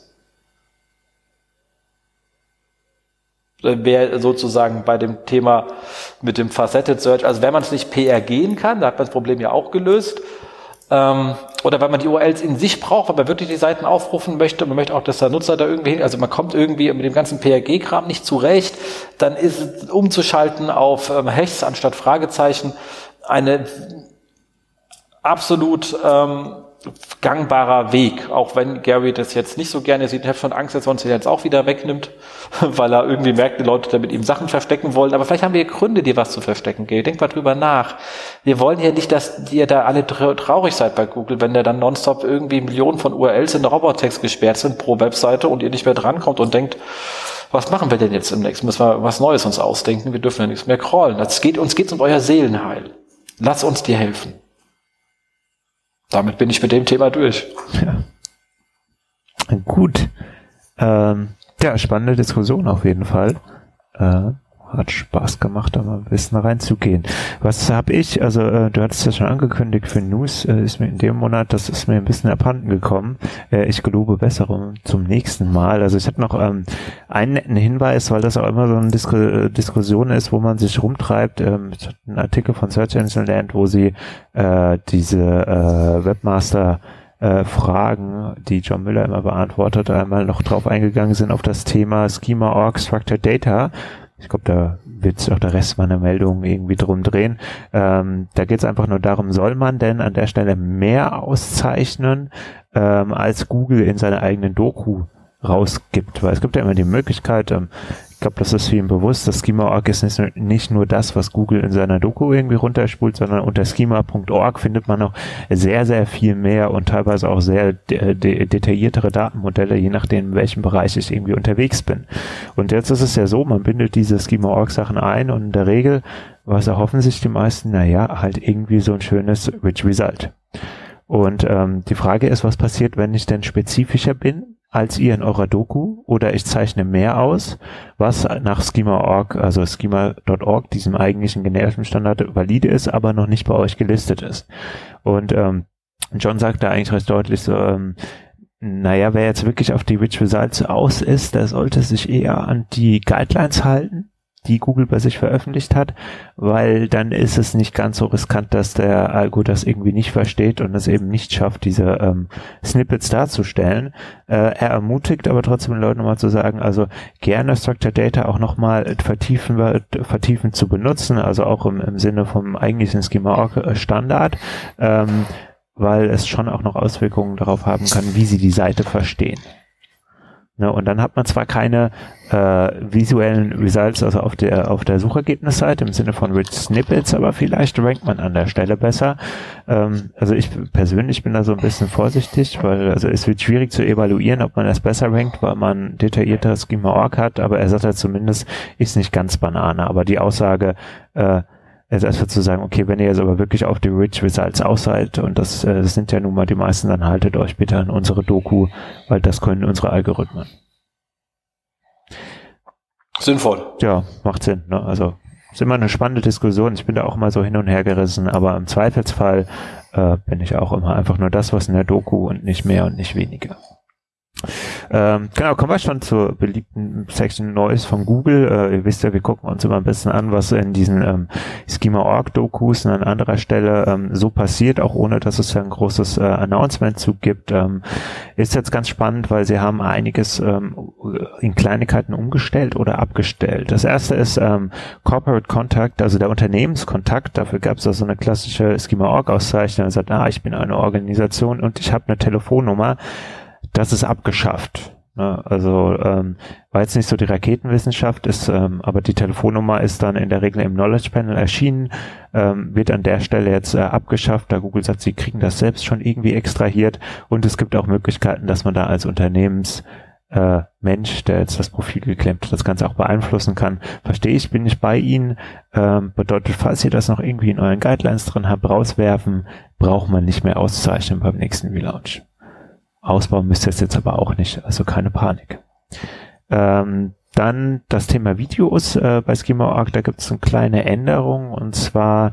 Wäre sozusagen bei dem Thema mit dem Faceted Search, also wenn man es nicht P R gehen kann, da hat man das Problem ja auch gelöst, ähm, oder wenn man die U R Ls in sich braucht, weil man wirklich die Seiten aufrufen möchte, man möchte auch, dass der Nutzer da irgendwie hin, also man kommt irgendwie mit dem ganzen P R G-Kram nicht zurecht, dann ist es umzuschalten auf ähm, Hashs anstatt Fragezeichen eine absolut ähm, gangbarer Weg, auch wenn Gary das jetzt nicht so gerne sieht. Ich habe schon Angst, dass er uns den jetzt auch wieder wegnimmt, weil er irgendwie merkt, die Leute da mit ihm Sachen verstecken wollen. Aber vielleicht haben wir Gründe, dir was zu verstecken. Gary, denk mal drüber nach. Wir wollen ja nicht, dass ihr da alle traurig seid bei Google, wenn da dann nonstop irgendwie Millionen von U R Ls in der Robotext gesperrt sind pro Webseite und ihr nicht mehr drankommt und denkt, was machen wir denn jetzt im nächsten? Müssen wir was Neues uns ausdenken? Wir dürfen ja nichts mehr crawlen. Das geht, uns geht's um euer Seelenheil. Lass uns dir helfen. Damit bin ich mit dem Thema durch. Ja. Gut. Ähm, ja, spannende Diskussion auf jeden Fall. Äh, hat Spaß gemacht, da mal ein bisschen reinzugehen. Was habe ich, also äh, du hattest ja schon angekündigt für News, äh, ist mir in dem Monat, das ist mir ein bisschen abhanden gekommen. Äh, ich gelobe Besserung zum nächsten Mal. Also ich hatte noch ähm, einen netten Hinweis, weil das auch immer so eine Disku äh, Diskussion ist, wo man sich rumtreibt. Ähm, ich hatte einen Artikel von Search Engine Land, wo sie äh, diese äh, Webmaster Äh, Fragen, die John Müller immer beantwortet, einmal noch drauf eingegangen sind auf das Thema Schema Punkt org Structured Data. Ich glaube, da wird sich auch der Rest meiner Meldungen irgendwie drum drehen. Ähm, da geht es einfach nur darum, soll man denn an der Stelle mehr auszeichnen, ähm, als Google in seiner eigenen Doku rausgibt? Weil es gibt ja immer die Möglichkeit, ähm, ich glaube, das ist vielen bewusst, das Schema Punkt org ist nicht, nicht nur das, was Google in seiner Doku irgendwie runterspult, sondern unter Schema Punkt org findet man noch sehr, sehr viel mehr und teilweise auch sehr de de detailliertere Datenmodelle, je nachdem, in welchem Bereich ich irgendwie unterwegs bin. Und jetzt ist es ja so, man bindet diese Schema Punkt org Sachen ein und in der Regel, was erhoffen sich die meisten, naja, halt irgendwie so ein schönes Rich Result. Und ähm, die Frage ist, was passiert, wenn ich denn spezifischer bin als ihr in eurer Doku oder ich zeichne mehr aus, was nach Schema Punkt org, also Schema Punkt org, diesem eigentlichen generischen Standard valide ist, aber noch nicht bei euch gelistet ist. Und ähm, John sagt da eigentlich recht deutlich so, ähm, naja, wer jetzt wirklich auf die Rich Results aus ist, der sollte sich eher an die Guidelines halten, die Google bei sich veröffentlicht hat, weil dann ist es nicht ganz so riskant, dass der Algo das irgendwie nicht versteht und es eben nicht schafft, diese ähm, Snippets darzustellen. Äh, er ermutigt aber trotzdem den Leuten nochmal zu sagen, also gerne Structured Data auch nochmal vertiefen, vertiefen zu benutzen, also auch im, im Sinne vom eigentlichen Schema Punkt org Standard, ähm, weil es schon auch noch Auswirkungen darauf haben kann, wie sie die Seite verstehen. Ne, und dann hat man zwar keine äh, visuellen Results, also auf der auf der Suchergebnisseite im Sinne von Rich Snippets, aber vielleicht rankt man an der Stelle besser. Ähm, also ich persönlich bin da so ein bisschen vorsichtig, weil also es wird schwierig zu evaluieren, ob man das besser rankt, weil man detaillierter Schema Punkt org hat, aber er sagt ja zumindest, ist nicht ganz Banane. Aber die Aussage, äh, also erstmal zu sagen, okay, wenn ihr jetzt aber wirklich auf die Rich Results aus seid, und das, äh, das sind ja nun mal die meisten, dann haltet euch bitte an unsere Doku, weil das können unsere Algorithmen. Sinnvoll. Ja, macht Sinn. Ne? Also ist immer eine spannende Diskussion. Ich bin da auch mal so hin und her gerissen, aber im Zweifelsfall äh, bin ich auch immer einfach nur das, was in der Doku und nicht mehr und nicht weniger. Ähm, genau, kommen wir schon zur beliebten Section Neues von Google. Äh, ihr wisst ja, wir gucken uns immer ein bisschen an, was in diesen ähm, Schema Punkt org Dokus an anderer Stelle ähm, so passiert, auch ohne, dass es ja ein großes äh, Announcement zu gibt. Ähm, ist jetzt ganz spannend, weil sie haben einiges ähm, in Kleinigkeiten umgestellt oder abgestellt. Das erste ist ähm, Corporate Contact, also der Unternehmenskontakt. Dafür gab es also eine klassische Schema Punkt org Auszeichnung. Er sagt, ah, ich bin eine Organisation und ich habe eine Telefonnummer. Das ist abgeschafft. Ne? Also ähm, war jetzt nicht so die Raketenwissenschaft, ist, ähm, aber die Telefonnummer ist dann in der Regel im Knowledge Panel erschienen, ähm, wird an der Stelle jetzt äh, abgeschafft, da Google sagt, sie kriegen das selbst schon irgendwie extrahiert und es gibt auch Möglichkeiten, dass man da als Unternehmens äh, Mensch, der jetzt das Profil geklemmt hat, das Ganze auch beeinflussen kann. Verstehe ich, bin ich bei Ihnen. Ähm, bedeutet, falls ihr das noch irgendwie in euren Guidelines drin habt, rauswerfen, braucht man nicht mehr auszeichnen beim nächsten Relaunch. Ausbauen müsst ihr es jetzt aber auch nicht, also keine Panik. Ähm, dann das Thema Videos äh, bei Schema Punkt org, da gibt es eine kleine Änderung und zwar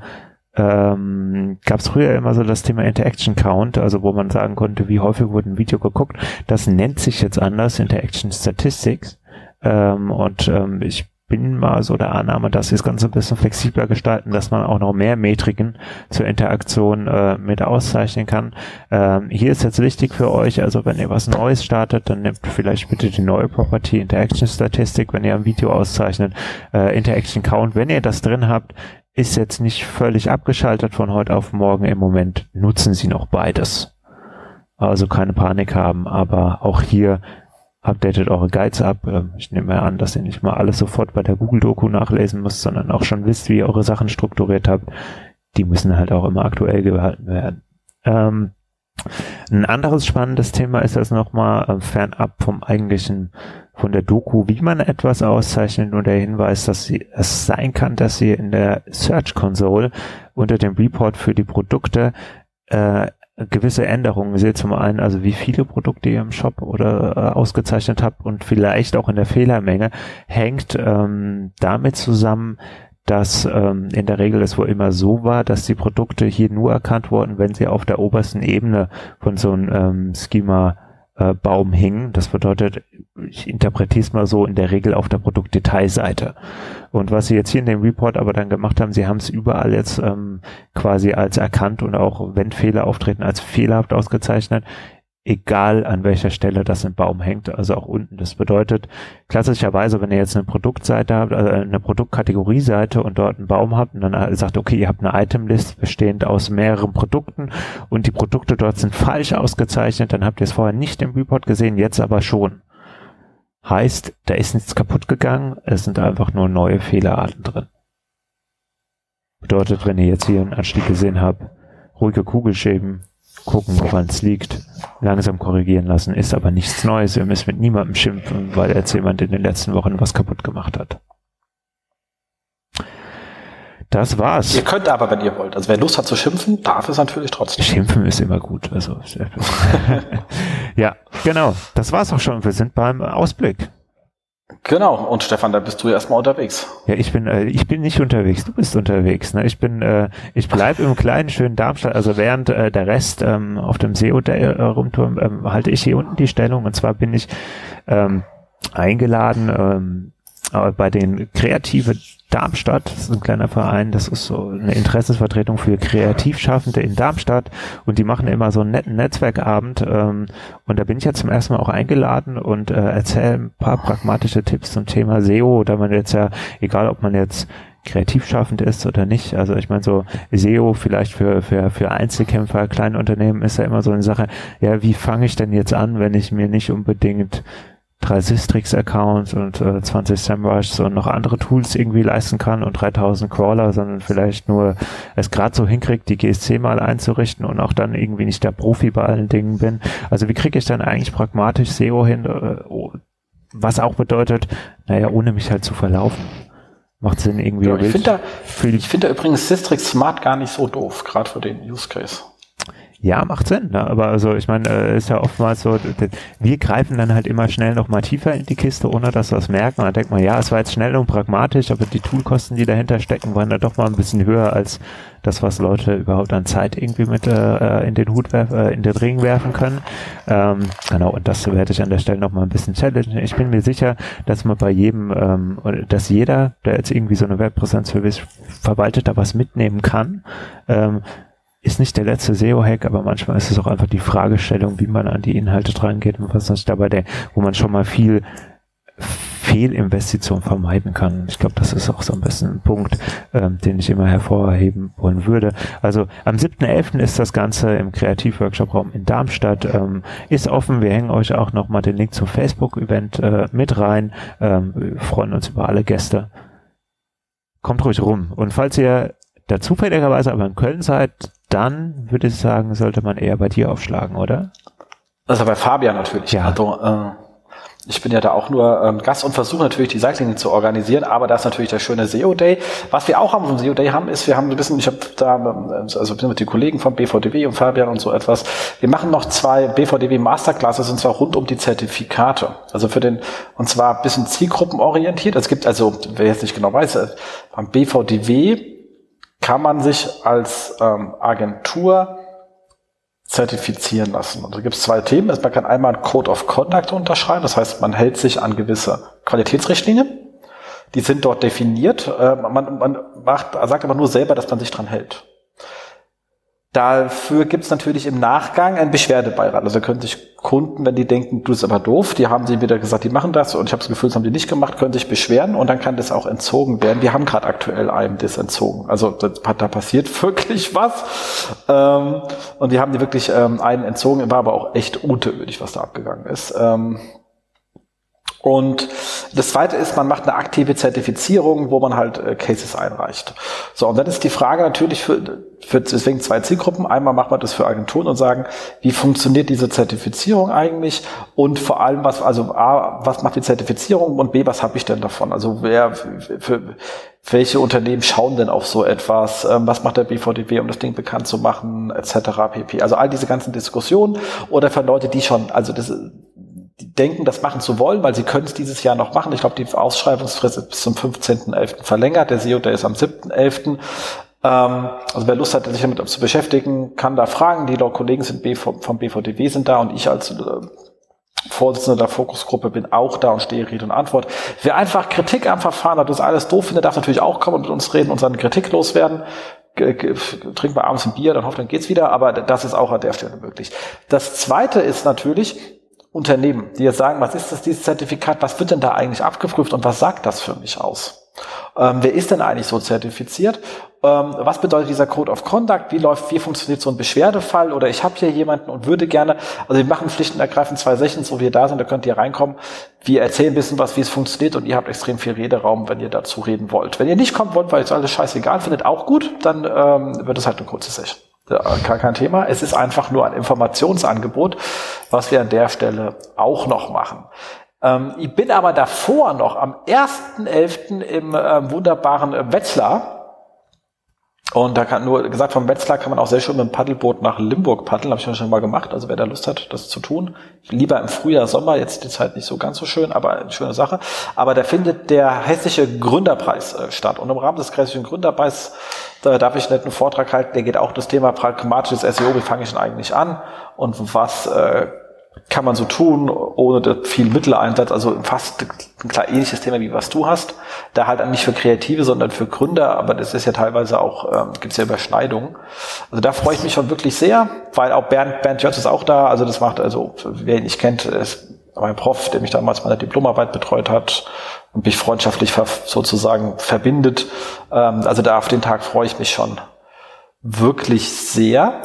ähm, gab es früher immer so das Thema Interaction Count, also wo man sagen konnte, wie häufig wurde ein Video geguckt. Das nennt sich jetzt anders, Interaction Statistics ähm, und ähm, ich bin mal so der Annahme, dass sie das Ganze ein bisschen flexibler gestalten, dass man auch noch mehr Metriken zur Interaktion äh, mit auszeichnen kann. Ähm, hier ist jetzt wichtig für euch, also wenn ihr was Neues startet, dann nehmt vielleicht bitte die neue Property Interaction Statistik, wenn ihr ein Video auszeichnet, äh, Interaction Count, wenn ihr das drin habt, ist jetzt nicht völlig abgeschaltet von heute auf morgen. Im Moment nutzen sie noch beides. Also keine Panik haben, aber auch hier updatet eure Guides ab. Ich nehme mal an, dass ihr nicht mal alles sofort bei der Google-Doku nachlesen müsst, sondern auch schon wisst, wie ihr eure Sachen strukturiert habt. Die müssen halt auch immer aktuell gehalten werden. Ähm, ein anderes spannendes Thema ist das nochmal äh, fernab vom eigentlichen, von der Doku, wie man etwas auszeichnet, nur der Hinweis, dass sie, es sein kann, dass ihr in der Search Console unter dem Report für die Produkte äh, gewisse Änderungen. Ihr seht zum einen, also wie viele Produkte ihr im Shop oder äh, ausgezeichnet habt und vielleicht auch in der Fehlermenge, hängt ähm, damit zusammen, dass ähm, in der Regel es wohl immer so war, dass die Produkte hier nur erkannt wurden, wenn sie auf der obersten Ebene von so einem ähm, Schema-Baum äh, hingen. Das bedeutet, ich interpretiere es mal so, in der Regel auf der Produktdetailseite. Und was sie jetzt hier in dem Report aber dann gemacht haben, sie haben es überall jetzt ähm, quasi als erkannt und auch, wenn Fehler auftreten, als fehlerhaft ausgezeichnet, egal an welcher Stelle das im Baum hängt, also auch unten. Das bedeutet, klassischerweise, wenn ihr jetzt eine Produktseite habt, also eine Produktkategorieseite und dort einen Baum habt und dann sagt, okay, ihr habt eine Itemlist bestehend aus mehreren Produkten und die Produkte dort sind falsch ausgezeichnet, dann habt ihr es vorher nicht im Report gesehen, jetzt aber schon. Heißt, da ist nichts kaputt gegangen, es sind einfach nur neue Fehlerarten drin. Bedeutet, wenn ihr jetzt hier einen Anstieg gesehen habt, ruhige Kugelschäben, gucken, woran es liegt, langsam korrigieren lassen, ist aber nichts Neues. Ihr müsst mit niemandem schimpfen, weil jetzt jemand in den letzten Wochen was kaputt gemacht hat. Das war's. Ihr könnt aber, wenn ihr wollt. Also wer Lust hat zu schimpfen, darf es natürlich trotzdem. Schimpfen ist immer gut. Also ja, genau. Das war's auch schon. Wir sind beim Ausblick. Genau. Und Stefan, da bist du erstmal unterwegs. Ja, ich bin äh, ich bin nicht unterwegs. Du bist unterwegs. Ne? Ich bin äh, ich bleibe im kleinen schönen Darmstadt. Also während äh, der Rest ähm, auf dem S E O-Day äh, rumturm, ähm, halte ich hier unten die Stellung. Und zwar bin ich ähm, eingeladen ähm, bei den Kreative Darmstadt, das ist ein kleiner Verein, das ist so eine Interessensvertretung für Kreativschaffende in Darmstadt und die machen immer so einen netten Netzwerkabend ähm, und da bin ich jetzt zum ersten Mal auch eingeladen und äh, erzähle ein paar pragmatische Tipps zum Thema S E O, da man jetzt ja, egal ob man jetzt kreativ schaffend ist oder nicht, also ich meine so S E O vielleicht für für für Einzelkämpfer, kleine Unternehmen ist ja immer so eine Sache, ja wie fange ich denn jetzt an, wenn ich mir nicht unbedingt drei Systrix-Accounts und äh, zwanzig SEMrushs und noch andere Tools irgendwie leisten kann und dreitausend Crawler, sondern vielleicht nur es gerade so hinkriegt, die G S C mal einzurichten und auch dann irgendwie nicht der Profi bei allen Dingen bin. Also wie kriege ich dann eigentlich pragmatisch S E O hin, äh, was auch bedeutet, naja, ohne mich halt zu verlaufen. Macht Sinn irgendwie. Ja, ich finde da, ich finde da übrigens Systrix Smart gar nicht so doof, gerade für den Use Case. Ja, macht Sinn, ne? Aber also ich meine, äh, ist ja oftmals so, wir greifen dann halt immer schnell noch mal tiefer in die Kiste, ohne dass wir es merken. Und dann denkt man, ja, es war jetzt schnell und pragmatisch, aber die Toolkosten, die dahinter stecken, waren dann doch mal ein bisschen höher als das, was Leute überhaupt an Zeit irgendwie mit äh, in den Hut werfen, äh, in den Ring werfen können. Ähm, genau, und das werde ich an der Stelle noch mal ein bisschen challengen. Ich bin mir sicher, dass man bei jedem, ähm, dass jeder, der jetzt irgendwie so eine Webpräsenz verwaltet, da was mitnehmen kann. Ähm, ist nicht der letzte S E O-Hack, aber manchmal ist es auch einfach die Fragestellung, wie man an die Inhalte dran geht und was nicht dabei der, wo man schon mal viel Fehlinvestition vermeiden kann. Ich glaube, das ist auch so ein bisschen ein Punkt, ähm, den ich immer hervorheben wollen würde. Also am siebten elften ist das Ganze im Kreativworkshop-Raum in Darmstadt. Ähm, ist offen. Wir hängen euch auch nochmal den Link zum Facebook-Event äh, mit rein. Ähm, wir freuen uns über alle Gäste. Kommt ruhig rum. Und falls ihr da zufälligerweise aber in Köln seid, dann würde ich sagen, sollte man eher bei dir aufschlagen, oder? Also bei Fabian natürlich. Ja. Also, äh, ich bin ja da auch nur ähm, Gast und versuche natürlich die Cycling zu organisieren, aber das ist natürlich der schöne S E O-Day. Was wir auch am S E O-Day haben, ist, wir haben ein bisschen, ich habe da, also mit den Kollegen von B V D W und Fabian und so etwas, wir machen noch zwei B V D W Masterclasses und zwar rund um die Zertifikate. Also für den, und zwar ein bisschen zielgruppenorientiert. Es gibt also, wer jetzt nicht genau weiß, beim B V D W kann man sich als ähm, Agentur zertifizieren lassen. Und da gibt es zwei Themen. Man kann einmal einen Code of Conduct unterschreiben, das heißt, man hält sich an gewisse Qualitätsrichtlinien. Die sind dort definiert. Äh, man man macht, sagt aber nur selber, dass man sich dran hält. Dafür gibt es natürlich im Nachgang einen Beschwerdebeirat. Also können sich Kunden, wenn die denken, du bist aber doof, die haben sie wieder gesagt, die machen das und ich habe das Gefühl, das haben die nicht gemacht, können sich beschweren und dann kann das auch entzogen werden. Wir haben gerade aktuell einem das entzogen. Also da passiert wirklich was. Ähm, und wir haben die wirklich ähm, einen entzogen, war aber auch echt unnötig, was da abgegangen ist. Ähm, Und das zweite ist, man macht eine aktive Zertifizierung, wo man halt äh, Cases einreicht. So, und dann ist die Frage natürlich für, für deswegen zwei Zielgruppen. Einmal macht man das für Agenturen und sagen, wie funktioniert diese Zertifizierung eigentlich? Und vor allem, was, also A, was macht die Zertifizierung und B, was habe ich denn davon? Also wer, für, für welche Unternehmen schauen denn auf so etwas? Ähm, was macht der B V D W, um das Ding bekannt zu machen, et cetera pp. Also all diese ganzen Diskussionen oder für Leute, die schon, also das die denken, das machen zu wollen, weil sie können es dieses Jahr noch machen. Ich glaube, die Ausschreibungsfrist ist bis zum fünfzehnten elften verlängert. Der S E O, der ist am siebten elften Ähm, also wer Lust hat, sich damit zu beschäftigen, kann da fragen. Die Kollegen sind B V, vom B V D W sind da und ich als äh, Vorsitzender der Fokusgruppe bin auch da und stehe Rede und Antwort. Wer einfach Kritik am Verfahren hat, das alles doof findet, darf natürlich auch kommen und mit uns reden und seine Kritik loswerden. Trinkt mal abends ein Bier, dann hofft, dann geht's wieder. Aber das ist auch an der Stelle möglich. Das Zweite ist natürlich Unternehmen, die jetzt sagen, was ist das, dieses Zertifikat, was wird denn da eigentlich abgeprüft und was sagt das für mich aus? Ähm, wer ist denn eigentlich so zertifiziert? Ähm, was bedeutet dieser Code of Conduct? Wie läuft, wie funktioniert so ein Beschwerdefall? Oder ich habe hier jemanden und würde gerne, also wir machen schlicht und ergreifend zwei Sessions, wo wir da sind, da könnt ihr reinkommen. Wir erzählen ein bisschen was, wie es funktioniert und ihr habt extrem viel Rederaum, wenn ihr dazu reden wollt. Wenn ihr nicht kommen wollt, weil es alles scheißegal findet, auch gut, dann ähm, wird es halt eine kurze Session. Ja, gar kein Thema. Es ist einfach nur ein Informationsangebot, was wir an der Stelle auch noch machen. Ähm, ich bin aber davor noch am ersten elften im ähm, wunderbaren äh, Wetzlar. Und da kann nur gesagt, vom Wetzlar kann man auch sehr schön mit dem Paddelboot nach Limburg paddeln. Habe ich schon mal gemacht. Also wer da Lust hat, das zu tun. Lieber im Frühjahr, Sommer. Jetzt die Zeit nicht so ganz so schön, aber eine schöne Sache. Aber da findet der Hessische Gründerpreis äh, statt. Und im Rahmen des Hessischen Gründerpreis da darf ich nicht einen Vortrag halten. Der geht auch das Thema pragmatisches S E O. Wie fange ich denn eigentlich an? Und was äh, kann man so tun, ohne viel Mitteleinsatz? Also fast ein klar ähnliches Thema, wie was du hast. Da halt nicht für Kreative, sondern für Gründer. Aber das ist ja teilweise auch, ähm, gibt es ja Überschneidungen. Also da freue ich mich schon wirklich sehr, weil auch Bernd, Bernd Jötz ist auch da. Also das macht, also wer ihn nicht kennt, ist mein Prof, der mich damals meine Diplomarbeit betreut hat und mich freundschaftlich sozusagen verbindet. Ähm, also da auf den Tag freue ich mich schon wirklich sehr.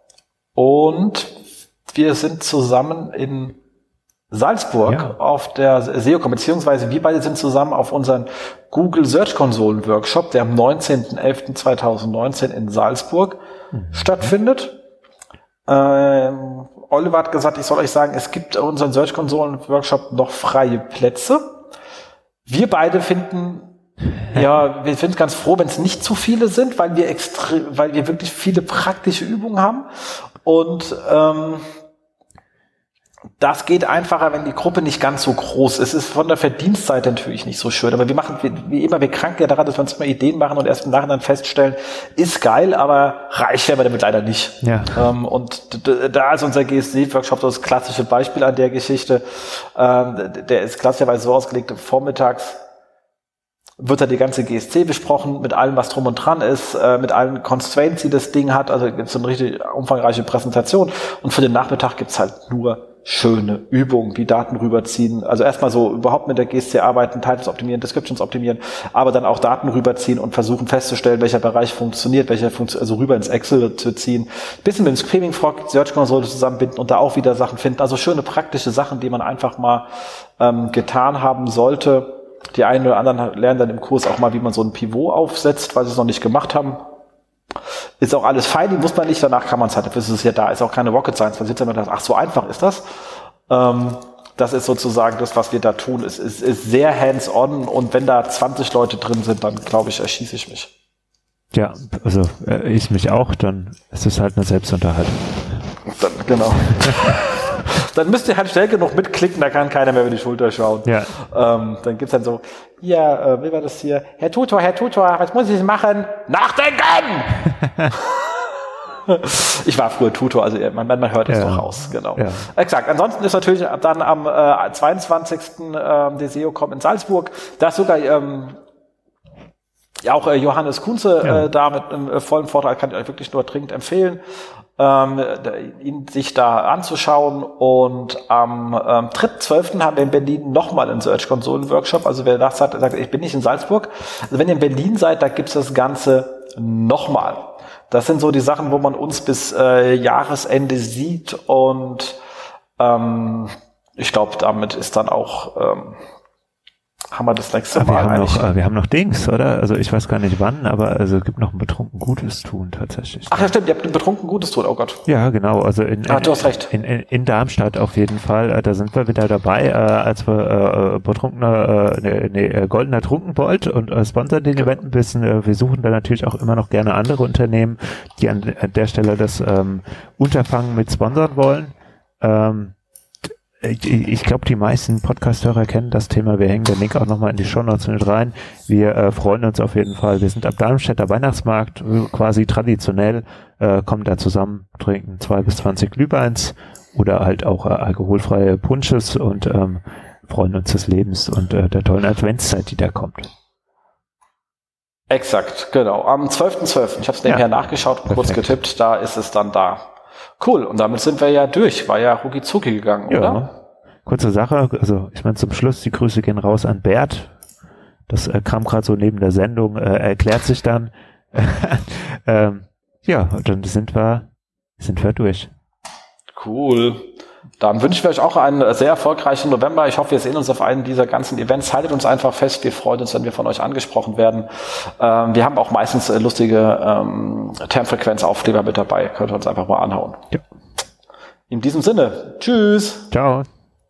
Und wir sind zusammen in Salzburg ja. auf der SEOCon, beziehungsweise wir beide sind zusammen auf unseren Google Search Konsolen Workshop, der am neunzehnten elften zweitausendneunzehn in Salzburg mhm. stattfindet. Ähm, Oliver hat gesagt, ich soll euch sagen, es gibt unseren Search Konsolen Workshop noch freie Plätze. Wir beide finden, ja, wir sind ganz froh, wenn es nicht zu viele sind, weil wir extrem, weil wir wirklich viele praktische Übungen haben. Und ähm, das geht einfacher, wenn die Gruppe nicht ganz so groß ist. Es ist von der Verdienstseite natürlich nicht so schön, aber wir machen, wie, wie immer, wir kranken ja daran, dass wir uns immer Ideen machen und erst im Nachhinein feststellen, ist geil, aber reich werden wir damit leider nicht. Ja. Ähm, und d- d- da ist unser G S C-Workshop so das klassische Beispiel an der Geschichte. Ähm, der ist klassischerweise so ausgelegt, vormittags wird da die ganze G S C besprochen, mit allem, was drum und dran ist, äh, mit allen Constraints, die das Ding hat. Also gibt es so eine richtig umfangreiche Präsentation. Und für den Nachmittag gibt's halt nur schöne Übungen, die Daten rüberziehen. Also erstmal so überhaupt mit der G S C arbeiten, Titles optimieren, Descriptions optimieren, aber dann auch Daten rüberziehen und versuchen festzustellen, welcher Bereich funktioniert, welcher funktioniert, also rüber ins Excel zu ziehen. Bisschen mit dem Screaming Frog Search Console zusammenbinden und da auch wieder Sachen finden. Also schöne praktische Sachen, die man einfach mal ähm, getan haben sollte. Die einen oder anderen lernen dann im Kurs auch mal, wie man so ein Pivot aufsetzt, weil sie es noch nicht gemacht haben. Ist auch alles fein, die muss man nicht, danach kann man es halt, dafür ist es ja da, ist auch keine Rocket Science, man sitzt ja immer und sagt, ach, so einfach ist das. Ähm, das ist sozusagen das, was wir da tun, es ist, ist sehr hands-on und wenn da zwanzig Leute drin sind, dann glaube ich, erschieße ich mich. Ja, also äh, ich mich auch, dann ist es halt eine Selbstunterhaltung. Dann, genau. Dann müsst ihr halt schnell genug mitklicken, da kann keiner mehr über die Schulter schauen. Ja. Ähm, dann gibt's dann so, ja, äh, wie war das hier? Herr Tutor, Herr Tutor, was muss ich machen? Nachdenken! Ich war früher Tutor, also man, man hört es ja. doch raus, genau. Ja. Exakt. Ansonsten ist natürlich dann am äh, zweiundzwanzigsten Ähm, der SEOCon in Salzburg, da ist sogar ähm, ja auch äh, Johannes Kunze ja. äh, da mit einem äh, vollen Vortrag, kann ich euch wirklich nur dringend empfehlen. Ähm, ihn sich da anzuschauen und am ähm, dritten zwölften haben wir in Berlin nochmal einen Search-Konsolen-Workshop, also wer das hat, sagt, ich bin nicht in Salzburg, also wenn ihr in Berlin seid, da gibt's das Ganze nochmal. Das sind so die Sachen, wo man uns bis äh, Jahresende sieht und ähm, ich glaube, damit ist dann auch, ähm, haben wir das nächste ah, wir Mal haben eigentlich. noch, äh, wir haben noch Dings, oder? Also ich weiß gar nicht wann, aber also es gibt noch ein betrunken Gutes tun tatsächlich. Ach ja, stimmt, ihr habt ein betrunken Gutes tun, oh Gott. Ja, genau, also in, in, ah, du hast recht. In, in, in Darmstadt auf jeden Fall, äh, da sind wir wieder dabei, äh, als wir äh, betrunkener, äh, nee, nee, äh, goldener Trunkenbold und äh, sponsern den Event ein bisschen. Äh, wir suchen da natürlich auch immer noch gerne andere Unternehmen, die an, an der Stelle das ähm, Unterfangen mit sponsern wollen. Ähm, Ich, ich glaube, die meisten Podcast-Hörer kennen das Thema. Wir hängen den Link auch nochmal in die Shownotes mit rein. Wir äh, freuen uns auf jeden Fall. Wir sind am Darmstädter Weihnachtsmarkt, quasi traditionell, äh, kommen da zusammen, trinken zwei bis zwanzig Glühweins oder halt auch äh, alkoholfreie Punches und ähm, freuen uns des Lebens und äh, der tollen Adventszeit, die da kommt. Exakt, genau. Am zwölften zwölften Ich habe es nebenher ja, nachgeschaut, kurz perfekt. getippt, da ist es dann da. Cool, und damit sind wir ja durch. War ja rucki zucki gegangen, ja. Oder? Kurze Sache, also ich meine zum Schluss, die Grüße gehen raus an Bert. Das äh, kam gerade so neben der Sendung, äh, erklärt sich dann. ähm, ja, und dann sind wir, sind wir durch. Cool. Dann wünschen wir euch auch einen sehr erfolgreichen November. Ich hoffe, wir sehen uns auf einem dieser ganzen Events. Haltet uns einfach fest. Wir freuen uns, wenn wir von euch angesprochen werden. Ähm, wir haben auch meistens äh, lustige ähm, Termfrequenzaufkleber mit dabei. Könnt ihr uns einfach mal anhauen. Ja. In diesem Sinne. Tschüss. Ciao.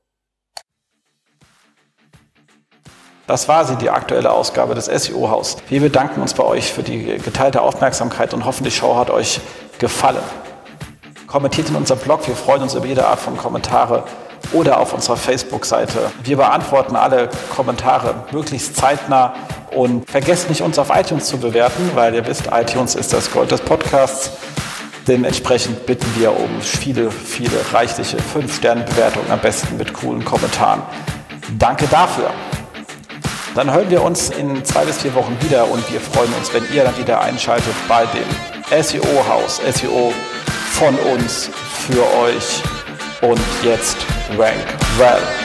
Das war sie, die aktuelle Ausgabe des S E O-Haus. Wir bedanken uns bei euch für die geteilte Aufmerksamkeit und hoffen, die Show hat euch gefallen. Kommentiert in unserem Blog, wir freuen uns über jede Art von Kommentare oder auf unserer Facebook-Seite. Wir beantworten alle Kommentare möglichst zeitnah und vergesst nicht, uns auf iTunes zu bewerten, weil ihr wisst, iTunes ist das Gold des Podcasts. Dementsprechend bitten wir um viele, viele reichliche fünf Sterne Bewertungen, am besten mit coolen Kommentaren. Danke dafür. Dann hören wir uns in zwei bis vier Wochen wieder und wir freuen uns, wenn ihr dann wieder einschaltet bei dem S E O-Haus. S E O von uns, für euch und jetzt Rank Well.